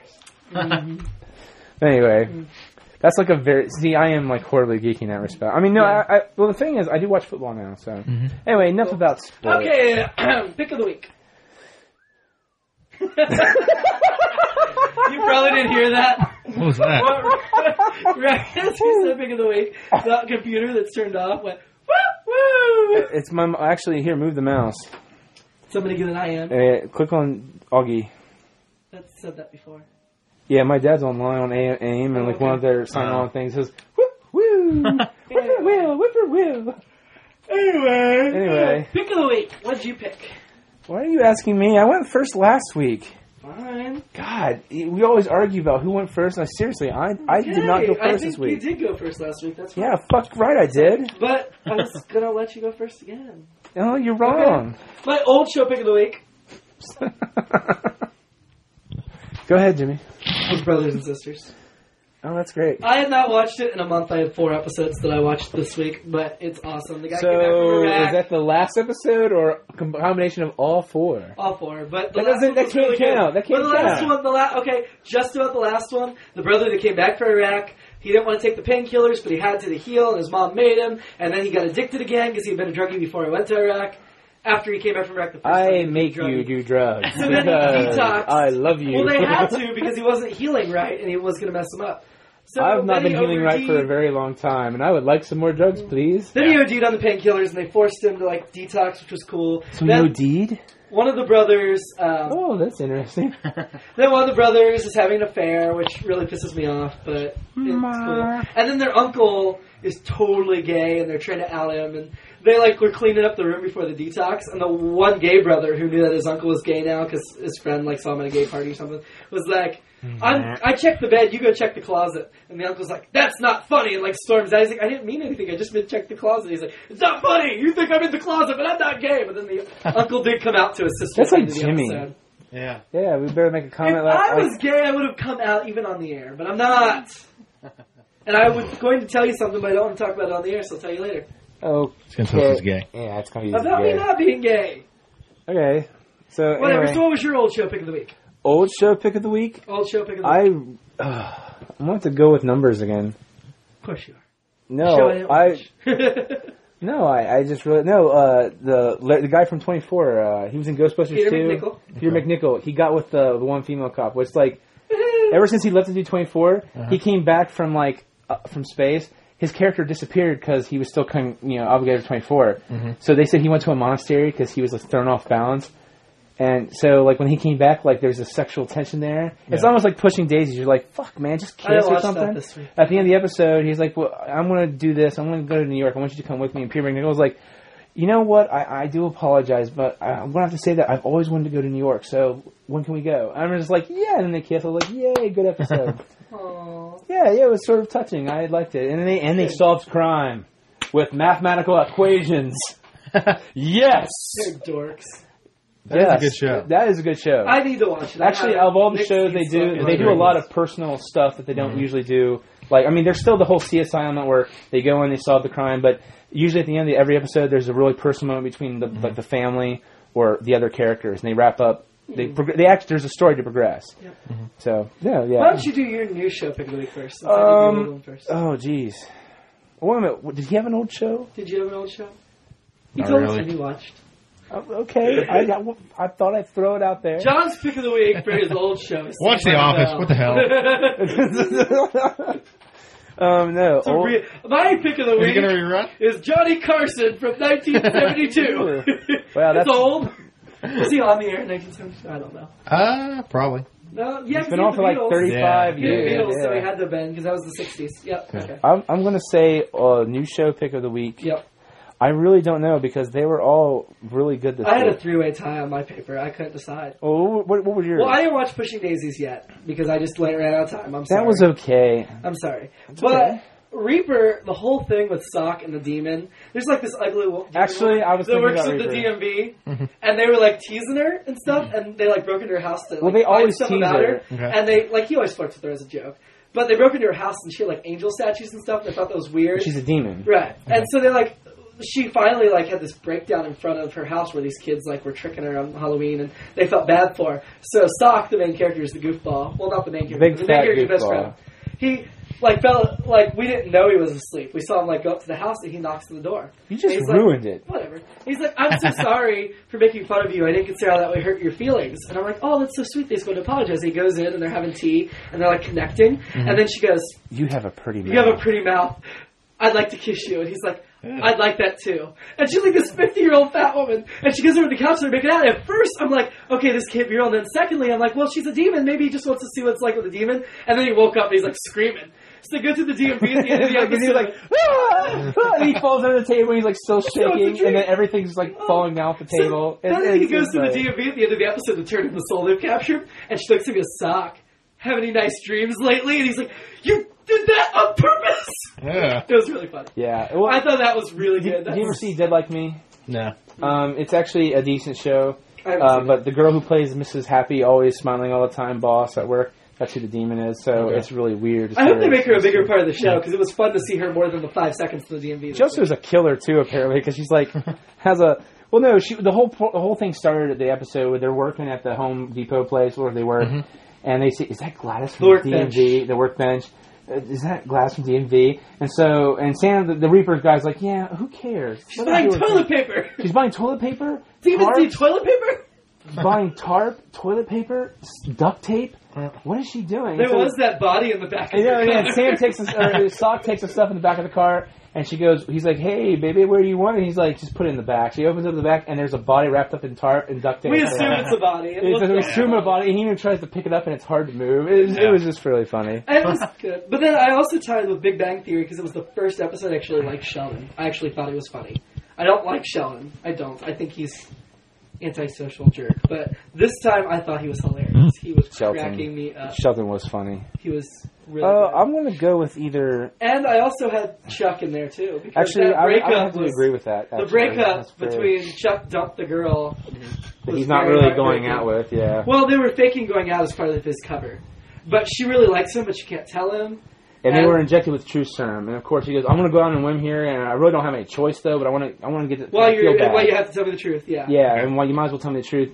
A: Anyway, that's like I am like horribly geeky in that respect. I mean, no,
C: Yeah.
A: well, the thing is, I do watch football now, so. Anyway, enough about sports.
C: Okay, pick of the week. You probably didn't hear that.
D: What was that?
C: Right as he said pick of the week, that computer that's turned off went, woo, woo.
A: It's my, actually, here, move the mouse.
C: Somebody get an IM.
A: Click on Augie.
C: I've said that before.
A: Yeah, my dad's online on AIM, and like one of their sign-on things says, whoop, woo, whippoorwill, whippoorwill. Anyway.
C: Pick of the week. What did you pick?
A: Why are you asking me? I went first last week.
C: Fine.
A: God, we always argue about who went first. Seriously, I did not go first this week.
C: I think you did go first last week. That's fine.
A: Yeah, fuck right I did.
C: But I was going to let you go first again.
A: Oh, you're wrong.
C: My old show pick of the week
A: Go ahead, Jimmy.
C: was Brothers and Sisters.
A: Oh, that's great.
C: I had not watched it in a month. I had 4 episodes that I watched this week, but it's awesome. The guy
A: So,
C: came back from Iraq.
A: is that the last episode or a combination of all 4?
C: All 4, but the
A: That
C: last
A: doesn't-
C: one
A: that
C: was
A: can't
C: really
A: count.
C: good.
A: That can't
C: But the last
A: count.
C: one, okay, just about the last one, the brother that came back from Iraq, he didn't want to take the painkillers, but he had to heal, and his mom made him, and then he got addicted again because he had been a druggie before he went to Iraq. After he came back from Iraq, the first time he
A: I
C: was a
A: make you
C: druggie.
A: do drugs
C: So then he
A: because
C: detoxed.
A: I love you.
C: Well, they had to because he wasn't healing right, and he was going to mess him up. So
A: I've not
C: then
A: been
C: he
A: healing right for a
C: OD'd.
A: very long time, and I would like some more drugs, please.
C: Then he OD'd on the painkillers, and they forced him to like detox, which was cool.
A: So
C: then
A: you OD'd?
C: one of the brothers,
A: Oh, that's interesting.
C: then one of the brothers is having an affair, which really pisses me off, but it's cool. And then their uncle is totally gay, and they're trying to out him, and they like were cleaning up the room before the detox, and the one gay brother who knew that his uncle was gay now because his friend like saw him at a gay party or something was like, I checked the bed, you go check the closet. And the uncle's like, that's not funny, and like storms out. He's like, I didn't mean anything, I just meant check the closet. He's like, it's not funny, you think I'm in the closet, but I'm not gay. But then the uncle did come out to his sister.
A: That's like
C: at the end of the
A: Jimmy.
C: episode.
D: Yeah.
A: Yeah, we better make a
C: If
A: comment.
C: I was gay, I would have come out even on the air, but I'm not. And I was going to tell you something, but I don't want to talk about it on the air, so I'll tell you later.
A: Oh,
D: It's going to tell us he's gay.
A: yeah, it's gonna be
C: About me
A: gay.
C: not being gay.
A: Okay, so
C: Whatever,
A: anyway,
C: so what was your old show pick of the week?
A: old show pick of the week.
C: Old show pick of the week.
A: I want to go with numbers again.
C: Of course you are.
A: No,
C: Show I didn't watch.
A: No, I just really no. The guy from 24, he was in Ghostbusters
C: Peter
A: 2.
C: McNichol.
A: Peter McNichol. He got with the one female cop. Which like ever since he left to do 24, he came back from like from space. His character disappeared because he was still obligated to 24. So they said he went to a monastery because he was like, thrown off balance. And so, like, when he came back, like, there's a sexual tension there. It's almost like pushing daisies. You're like, fuck, man, just
C: I
A: kiss or
C: watched
A: something.
C: that this week.
A: At the end of the episode, he's like, well, I'm going to do this. I'm going to go to New York. I want you to come with me. And Peter McNichol was like, you know what? I do apologize, but I'm going to have to say that I've always wanted to go to New York. So when can we go? And I'm just like, yeah. And then they kiss. I was like, yay, good episode.
C: Aww.
A: Yeah, it was sort of touching. I liked it. And they solved crime with mathematical equations. Yes.
C: They're dorks.
D: That is a good show.
A: That is a good show.
C: I need to watch it.
A: Actually, of all the shows they do a lot of personal stuff that they don't usually do. Like, I mean, there's still the whole CSI element where they go in, they solve the crime, but usually at the end of every episode, there's a really personal moment between the family or the other characters, and they wrap up. There's a story to progress.
C: Yep.
A: So yeah.
C: Why don't you do your new show pick of the week first? Since I did the old one first.
A: Oh, jeez. Wait a minute. Did he have an old show?
C: Did you have an old show? You
D: Not
C: told us
D: really.
C: when you watched.
A: Okay. I thought I'd throw it out there.
C: John's pick of the week for his old show. is
D: Watch The Office. What the hell?
A: No.
C: So my pick of the
D: Are you
C: week
D: going to rerun?
C: is Johnny Carson from 1972.
A: Wow,
C: it's
A: that's-
C: old. Was he on the air in 1972? I don't know.
D: Probably.
C: No, yeah,
A: It's been on for like 35
C: He had the
A: years.
C: Beatles, so he had to have been, because that was the 60s. Yep, okay.
A: I'm going to say new show pick of the week.
C: Yep.
A: I really don't know because they were all really good this
C: I had a
A: week.
C: three-way tie on my paper. I couldn't decide.
A: Oh, what was yours?
C: Well, I didn't watch Pushing Daisies yet because I just ran out of time. I'm sorry.
A: That was okay.
C: I'm sorry.
A: It's
C: But
A: okay.
C: Reaper, the whole thing with Sock and the demon, there's like this ugly demon
A: Actually, I was
C: that
A: thinking
C: works
A: about
C: at the
A: Reaper.
C: DMV, and they were like teasing her and stuff, and they like broke into her house to like,
A: Well, they
C: find
A: always
C: stuff
A: tease
C: about
A: her.
D: Okay.
C: and they like he always flirts with her as a joke. But they broke into her house and she had like angel statues and stuff, and they thought that was weird.
A: She's a demon.
C: Right. And so they like she finally like had this breakdown in front of her house where these kids like were tricking her on Halloween and they felt bad for her. So Sock, the main character, is the goofball. Well, not the main character.
A: Big
C: the main
A: fat
C: character's best
A: goofball.
C: friend. He like felt like we didn't know he was asleep. We saw him like go up to the house and he knocks on the door.
A: You just
C: And he's
A: ruined
C: like,
A: it.
C: Whatever. He's like, I'm so sorry for making fun of you. I didn't consider how that would hurt your feelings. And I'm like, oh, that's so sweet. He's going to apologize. He goes in and they're having tea and they're like connecting. And then she goes,
A: You have a pretty mouth.
C: you have a pretty mouth. I'd like to kiss you. And he's like, I'd like that too. And she's like this 50-year-old fat woman. And she goes over to the couch and they're making out. And at first, I'm like, okay, this can't be real. And then secondly, I'm like, well, she's a demon. Maybe he just wants to see what it's like with a demon. And then he woke up and he's like screaming. So they go to the DMV at the end of the
A: and he's
C: episode.
A: like, ah! And he falls under the table and he's like still
C: So it's a
A: shaking,
C: dream.
A: and then everything's like falling down off the table.
C: So then he goes
A: it's
C: to the
A: like-
C: DMV at the end of the episode to turn in the soul they've captured. And she looks at me as Sock. Have any nice dreams lately? And he's like, you did that on purpose!
D: Yeah.
C: It was really funny.
A: Yeah. Well,
C: I thought that was really good.
A: did you ever see Dead Like Me?
D: No.
A: It's actually a decent show.
C: I haven't seen
A: But the girl who plays Mrs. Happy, always smiling all the time, boss at work, that's who the demon is. So
D: Okay.
A: it's really weird.
C: I hope they make her a bigger part of the show because it was fun to see her more than the 5 seconds to the DMV.
A: She also is a killer too, apparently, because she's like has a. Well, no, the whole thing started at the episode where they're working at the Home Depot place where they work, and they say, "Is that Gladys from
C: The workbench.
A: DMV? The workbench? Is that Gladys from DMV?" And so, Sam, the Reaper guy's like, "Yeah, who cares?
C: She's buying toilet paper.
A: She's buying toilet paper.
C: Demons
A: tarp,
C: need toilet paper?
A: she's buying tarp, toilet paper, duct tape. What is she doing?"
C: There
A: So-
C: was that body in the back of
A: yeah,
C: the
A: yeah.
C: car.
A: Sam takes his Sock takes his stuff in the back of the car, and she goes. He's like, "Hey, baby, where do you want it?" And he's like, "Just put it in the back." She opens up the back, and there's a body wrapped up in tarp and duct tape.
C: We assume it's a body. It looked
A: We
C: like
A: assume a body, and he even tries to pick it up, and it's hard to move. It was just really funny.
C: And it was good. But then I also tied with Big Bang Theory because it was the first episode I actually liked Sheldon. I actually thought he was funny. I don't like Sheldon. I don't. I think he's antisocial jerk. But this time I thought he was hilarious. He was cracking me up.
A: Sheldon was funny.
C: He was really good.
A: I'm going to go with either.
C: And I also had Chuck in there too. Because
A: Actually,
C: that
A: I
C: breakup
A: have to
C: was,
A: agree with that.
C: the
A: actually.
C: breakup
A: That's very-
C: between Chuck dumped the girl.
A: that
C: was
A: he's not
C: very
A: really going
C: heartbreaking.
A: out with. Yeah.
C: Well, they were faking going out as part of his cover. But she really likes him, but she can't tell him.
A: And they were injected with truth serum, and of course he goes, "I'm going to go out on a whim here, and I really don't have any choice though, but I want to get it."
C: Well,
A: feel bad.
C: you have to tell me the truth, yeah.
A: Yeah, and you might as well tell me the truth.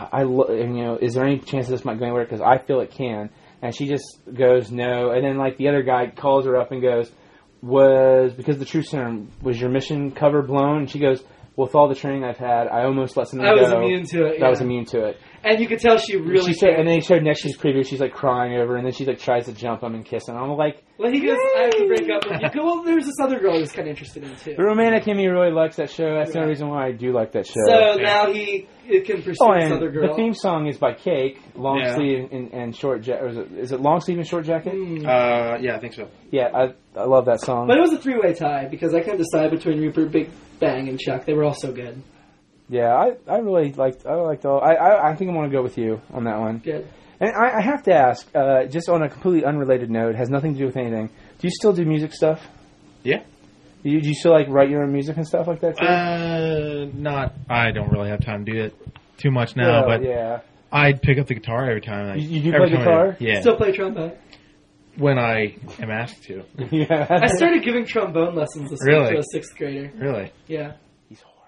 A: And is there any chance this might go anywhere? Because I feel it can. And she just goes, no. And then, like, the other guy calls her up and goes, because of the truth serum, was your mission cover blown? And she goes, well, with all the training I've had, I almost let something
C: I
A: go.
C: was immune to it.
A: I was immune to it.
C: And you could tell she really.
A: She said, and then he showed next year's preview. She's like crying over, and then she like tries to jump him and kiss him. I'm like,
C: well, he goes, I have to break up with you. Well, there's this other girl who's kind of interested in it too.
A: the romantic in me really likes that show. That's the only reason why I do like that show.
C: So now he can pursue this
A: and
C: other girl.
A: the theme song is by Cake, long sleeve and short jacket. Is it long sleeve and short jacket?
D: Yeah, I think so.
A: Yeah, I love that song.
C: But it was a three-way tie because I couldn't decide between Rupert, Big Bang, and Chuck. They were all so good.
A: Yeah, I really liked all. I think I'm going to go with you on that one.
C: Good.
A: And I have to ask, just on a completely unrelated note, has nothing to do with anything. Do you still do music stuff?
D: Yeah.
A: Do you still like write your own music and stuff like that too?
D: I don't really have time to do it too much now, but
A: yeah.
D: I'd pick up the guitar every time. Like,
A: You do
D: every
A: play
D: time
A: guitar?
D: Yeah.
C: Still play trombone.
D: When I am asked to.
A: Yeah.
C: I started giving trombone lessons this
D: Really?
C: week to a sixth grader.
D: Really?
C: Yeah.
A: He's horrible.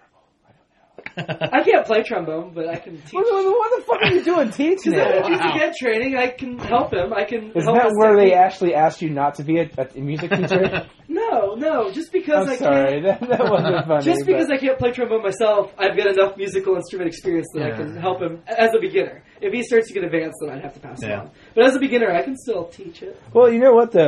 C: I can't play trombone, but I can teach.
A: What the fuck are you doing teaching
C: Because
A: it?
C: I'm at music ed training, I can help him. I can
A: Isn't
C: help
A: that
C: us
A: where they
C: technique.
A: actually asked you not to be a music teacher?
C: No, just because
A: I'm
C: I
A: sorry,
C: can't.
A: that wasn't funny.
C: Just because
A: but-
C: I can't play trombone myself, I've got enough musical instrument experience that I can help him as a beginner. If he starts to get advanced, then I'd have to pass it
D: Yeah.
C: on. But as a beginner, I can still teach it.
A: Well, you know what though?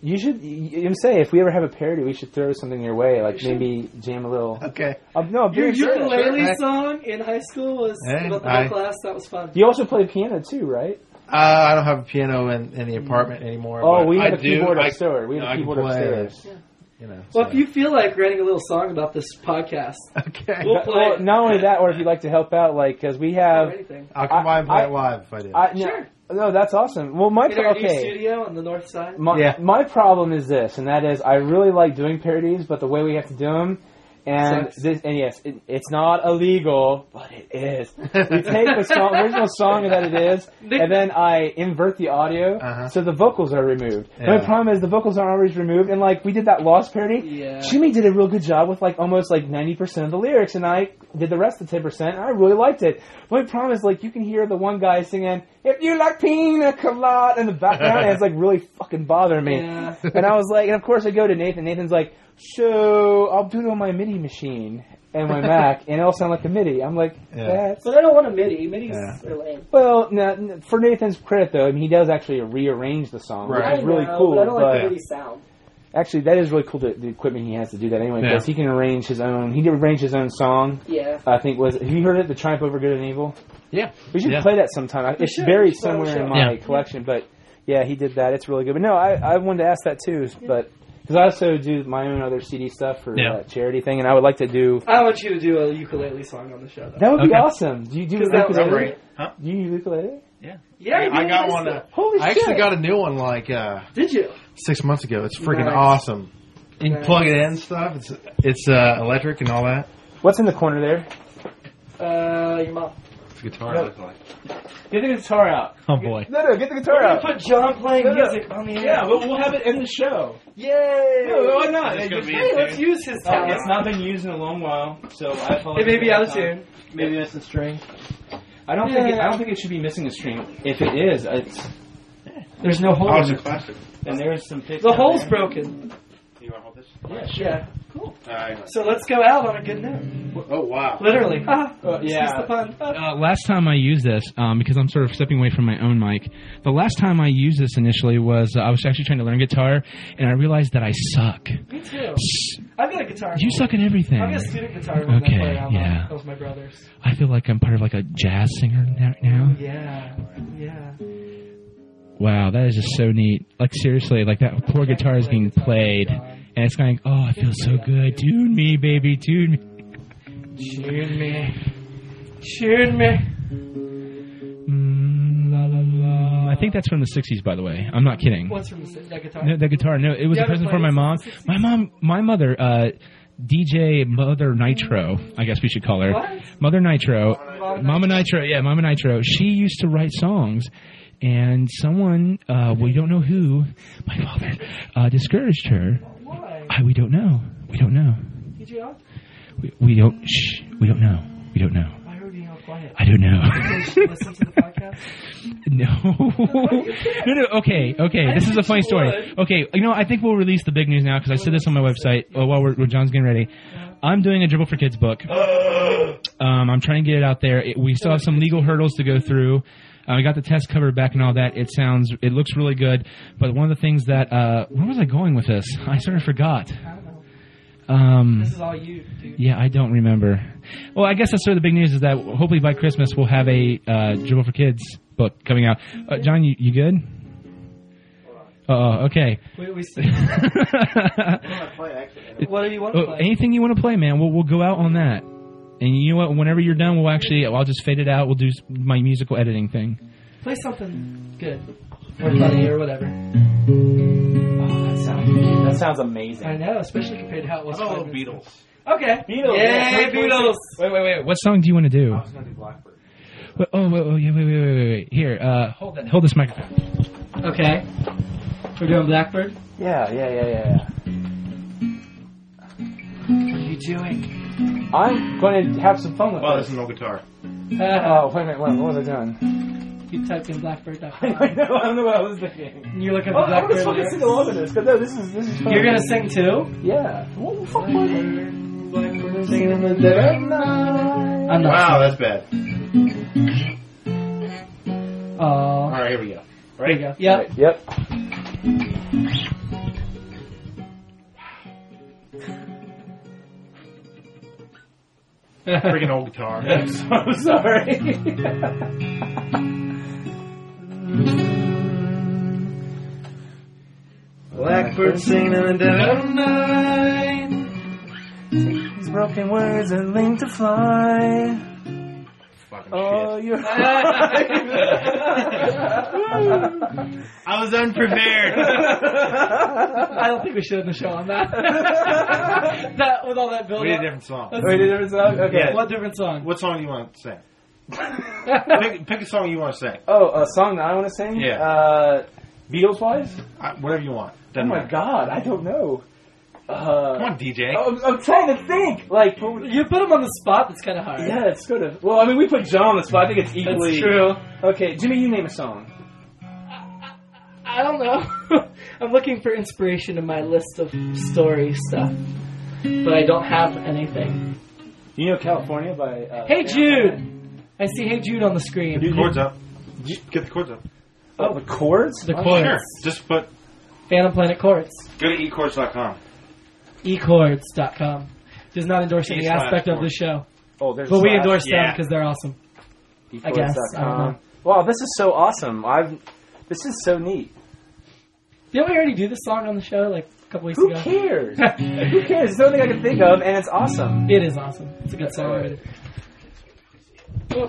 A: You should. I'm saying if we ever have a parody, we should throw something your way, like maybe jam a little.
D: Okay.
A: No,
C: Your
A: sure.
C: ukulele
D: Sure.
C: song in high school was about the whole class. That was fun.
A: You also play piano too, right?
D: I don't have a piano in the apartment anymore.
A: Oh,
D: but
A: we had
D: I
A: a keyboard
D: do.
A: upstairs. We had a keyboard upstairs.
C: Yeah.
D: You know,
C: Well,
D: so.
C: if you feel like writing a little song about this podcast,
D: Okay.
C: we'll play
A: Well,
C: it.
A: not only that, or if you'd like to help out, like because we
C: Or
A: have.
C: anything.
D: I'll come by and play
A: I-
D: it live if I do.
C: Sure.
A: No, that's awesome. Well, my
C: In our new
A: okay.
C: studio on the north side.
A: My problem is this, and that is I really like doing parodies, but the way we have to do them, and
C: Sucks.
A: yes, it's not illegal, but it is. We take the original song that it is, and then I invert the audio, so the vocals are removed.
D: Yeah.
A: My problem is the vocals aren't always removed, and like we did that Lost parody,
C: Yeah.
A: Jimmy did a real good job with like almost like 90% of the lyrics, and I did the rest of the 10%, and I really liked it. My problem is like you can hear the one guy singing, "If you like pina colada" in the background, and it's like really fucking bothering me.
C: Yeah.
A: And I was like, and of course I go to Nathan. Nathan's like, so I'll do it on my MIDI machine and my Mac, and it'll sound like a MIDI. I'm like, that's...
C: But I don't want a MIDI. MIDI's are lame.
A: Well, no, for Nathan's credit, though, I mean, he does actually rearrange the song,
D: Right.
A: which is really cool.
C: But I don't like the
A: but
C: MIDI sound.
A: actually, that is really cool, the equipment he has to do that anyway, because he can arrange his own... He did arrange his own song.
C: Yeah.
A: I think have you heard it, The Triumph Over Good and Evil?
D: Yeah.
A: We should play that sometime. It's
C: should.
A: buried
C: We should play on the
A: somewhere in
C: show.
A: my collection, but yeah, he did that. It's really good. But no, I wanted to ask that too, but because I also do my own other CD stuff for charity thing, and I would like to do.
C: I want you to do a ukulele song on the show, though.
A: That would be awesome. Do you do
C: 'Cause that was
A: ukulele?
C: great.
D: Huh?
A: Do you use ukulele?
D: Yeah.
C: Yeah,
D: I got one.
A: Holy
D: I
A: shit!
D: actually got a new one like
C: Did you?
D: 6 months ago. It's freaking
C: Nice.
D: awesome. You can
C: Nice.
D: plug it in and stuff. It's electric and all that.
A: What's in the corner there?
C: Your mom.
D: It's a guitar.
A: No. Get the guitar out.
D: Oh boy.
A: No, get the guitar
C: We're
A: out.
C: gonna put John playing
A: No, no.
C: music on the air.
A: Yeah, but we'll have it in the show.
C: Yay!
A: No, why not?
D: It's gonna be
C: Hey,
D: in
C: let's
D: tune.
C: use his talent.
A: It's not been used in a long while, so I apologize.
C: It may be
A: for
C: out of
A: that.
C: tune.
B: Maybe missing string.
A: I don't think it should be missing a string. If it is, it's
C: There's no hole.
D: Oh, it's a classic.
A: and there's some picks.
C: The
A: down
C: hole's
A: there.
C: broken.
D: You want to hold this?
C: Yeah. Cool.
D: Alright.
C: So let's go out on a good note.
D: Oh, wow.
C: Literally.
A: Yeah.
C: Excuse the pun.
G: Last time I used this, because I'm sort of stepping away from my own mic, the last time I used this initially was I was actually trying to learn guitar, and I realized that I suck.
C: Me too. I've got a guitar.
G: You suck at everything.
C: I've got a student guitar when I
G: Okay,
C: play around.
G: yeah.
C: That was my brother's.
G: I feel like I'm part of like a jazz singer right now.
C: Yeah. Yeah.
G: Wow, that is just so neat. Like seriously, like that poor guitar is being played, and it's going, oh, I feel so good. Tune me, baby, tune me.
C: Tune me. Tune me.
G: La, la, la. I think that's from the 60s, by the way. I'm not kidding.
C: What's from that guitar?
G: No, that guitar. No, it was
C: You
G: a present
C: ever
G: from my mom.
C: played
G: My mother, DJ Mother Nitro, I guess we should call her.
C: What?
G: Mother Nitro. Mama Nitro. Yeah, Mama Nitro. She used to write songs, and someone, we don't know who, my father, discouraged her.
C: Why?
G: We don't know. We don't know.
C: DJ Ock?
G: We don't. Shh. We don't know. We don't know.
C: Why are we being all quiet?
G: I don't know.
C: Did you listen to the podcast?
G: No. Okay. This is a funny story. Okay, I think we'll release the big news now because I said this on my website while John's getting ready. I'm doing a Dribble for Kids book. I'm trying to get it out there. We still have some legal hurdles to go through. We got the test covered back and all that. It looks really good. But one of the things that, where was I going with this? I sort of forgot.
C: I don't know. This is all you, dude.
G: Yeah, I don't remember. Well, I guess that's sort of the big news is that hopefully by Christmas we'll have a Dribble for Kids book coming out. John, you good? Okay.
C: We see. What do you want to play?
G: Anything you want to play, man. We'll go out on that. And you know what? Whenever you're done, I'll just fade it out. We'll do my musical editing thing.
C: Play something good. Or funny or whatever.
A: That sounds amazing.
C: I know, especially compared to how it was.
D: Oh,
C: 5 minutes ago.
D: Beatles.
C: Okay.
A: Beatles.
C: Yay, Beatles.
G: Wait. What song do you want to do?
A: I was going to do Blackbird.
G: Wait. Here, hold this microphone.
C: Okay. We're doing Blackbird.
A: Yeah.
C: What are you doing?
A: I'm going to have some fun with
D: Well,
A: this.
D: there's no guitar.
A: Oh, wait a minute. What was I doing?
C: You typed in Blackbird.com.
A: I don't know what I was thinking.
C: And you're looking
A: Oh,
C: for
A: I'm going
C: Blackbird.
A: to fucking
C: lyrics.
A: sing along with this. Because no, this is fun.
C: You're going to sing too?
A: Yeah. What the fuck was it?
C: Blackbird.
A: Singing in the dead of night.
C: I'm not
D: Wow, that's bad.
C: Oh.
D: All right, here we go.
C: There you go. Yep.
A: Yep.
D: Freaking old guitar.
A: I'm so sorry.
D: Blackbird singing in the dead of night.
A: These broken words are linked to fly.
D: Fucking
A: Oh,
D: shit.
A: you're
D: I was unprepared.
C: I don't think we should end the show on that. That with all that build
D: We did a
C: up.
D: different song.
A: Wait, a different song? Okay.
D: Yeah.
C: What different song?
D: What song do you want to sing? Pick a song you want to sing.
A: Oh, a song that I want to sing?
D: Yeah.
A: Beatles-wise?
D: Whatever you want.
A: Oh
D: Doesn't
A: my
D: matter.
A: God, I don't know.
D: Come on, DJ.
A: I'm trying to think. Like,
C: You put him on the spot. That's kind of hard.
A: yeah, it's sort of. Well, I mean, we put John on the spot. I think it's equally.
C: That's true.
A: Okay, Jimmy, you name a song.
C: I don't know. I'm looking for inspiration in my list of story stuff, but I don't have anything.
A: You know California by.
C: Hey Jude! I see Hey Jude on the screen.
D: Get the chords up. Get the chords up.
A: Oh, the chords?
C: The chords.
D: Sure. Just put.
C: Phantom Planet Chords.
D: Go to eChords.com.
C: eChords.com. Does not endorse any aspect of the show.
A: Oh, there's.
C: But we
A: slash.
C: endorse them
D: Yeah.
C: because they're awesome. I guess. I don't know.
A: Wow, this is so awesome. This is so neat.
C: Didn't we already do this song on the show like a couple weeks
A: Who
C: ago?
A: cares? Who cares? It's the only thing I can think of, and it's awesome.
C: It is awesome. It's a good song already. Oh.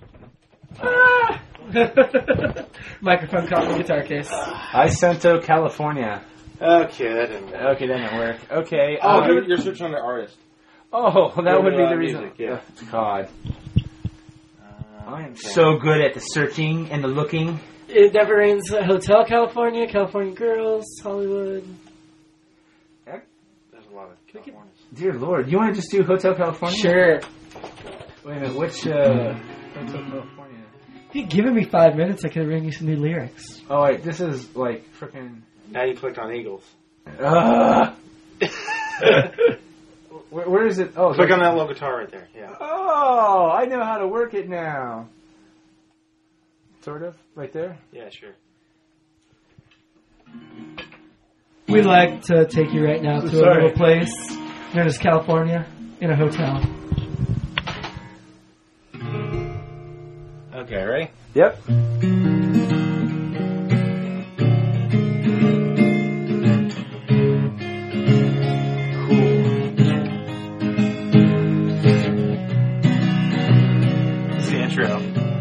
C: Microphone caught in the guitar case.
A: Icento, California.
D: Okay, that didn't work.
A: Okay, that didn't work. Okay.
D: Oh, you're searching on the artist.
A: Oh, that would be the reason.
D: Music, yeah.
A: God. I am so good at the searching and the looking.
C: It Never Rains Hotel California, California Girls, Hollywood.
D: There's a lot of Californians.
A: Dear Lord, you want to just do Hotel California?
C: Sure.
A: Wait a minute, which Hotel California?
C: If you'd given me 5 minutes, I could have written you some new lyrics.
A: Oh wait, this is like freaking.
D: Now you clicked on Eagles.
A: Where is it? Oh,
D: Click on that little guitar right there. Yeah.
A: Oh, I know how to work it now. Sort of, right there.
D: Yeah, sure.
C: We'd like to take you right now to a little place known as California in a hotel.
D: Okay, ready?
A: Yep.
D: This is the intro.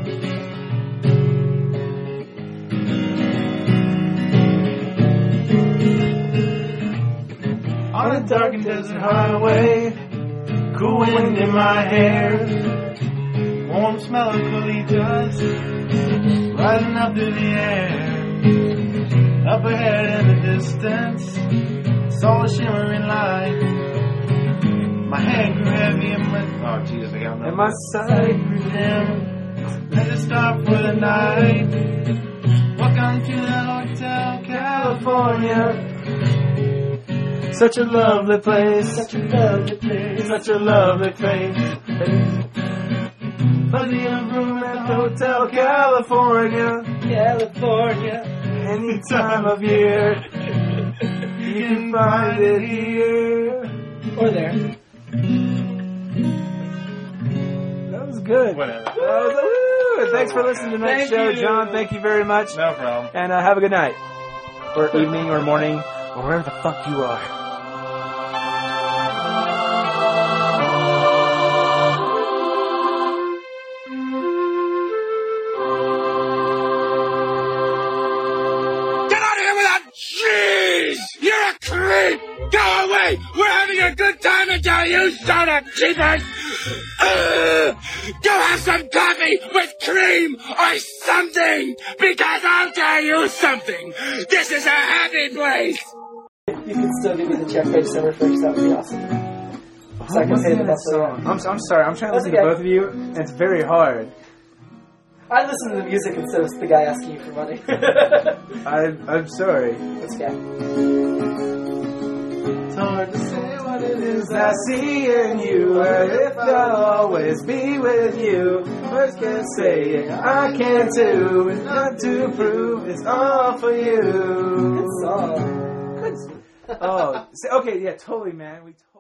D: On a dark and desert highway, cool wind in my hair, warm smell of colitas rising up through the air. Up ahead in the distance, saw a shimmering light. My hand grew heavy and my Jesus, I got
A: And my sight
D: grew dim. Let it stop for the night. Welcome to the Hotel California.
A: Such a lovely place.
C: Such a lovely place.
A: Such a lovely place. Fuzzy room at the Hotel California.
C: California.
A: Any time of year, you can find it here.
C: Or there.
A: That was good.
D: Whatever.
A: Woo! Thanks for listening to tonight's
C: Thank
A: show,
C: you.
A: John. Thank you very much.
D: No problem.
A: And have a good night. Or evening or morning, or wherever the fuck you are.
H: Get out of here with that cheese! You're a creep! Go away! We're having a good time until you start up, jeepers! Go have some coffee with cream or something! Because I'll tell you something! This is a happy place!
C: You can still give me the check by December 1st. That would be awesome. So I can pay the bus later.
A: I'm sorry. I'm trying to listen to
C: okay.
A: both of you, and it's very hard.
C: I listen to the music instead of the guy asking you for money.
A: I'm sorry.
C: That's okay.
A: It's hard to say what it is I see in you, or if I'll always be with you. Words can't say it, I can too. It's not to prove, it's all for you.
C: Good song.
A: Oh, okay, yeah, totally, man. We.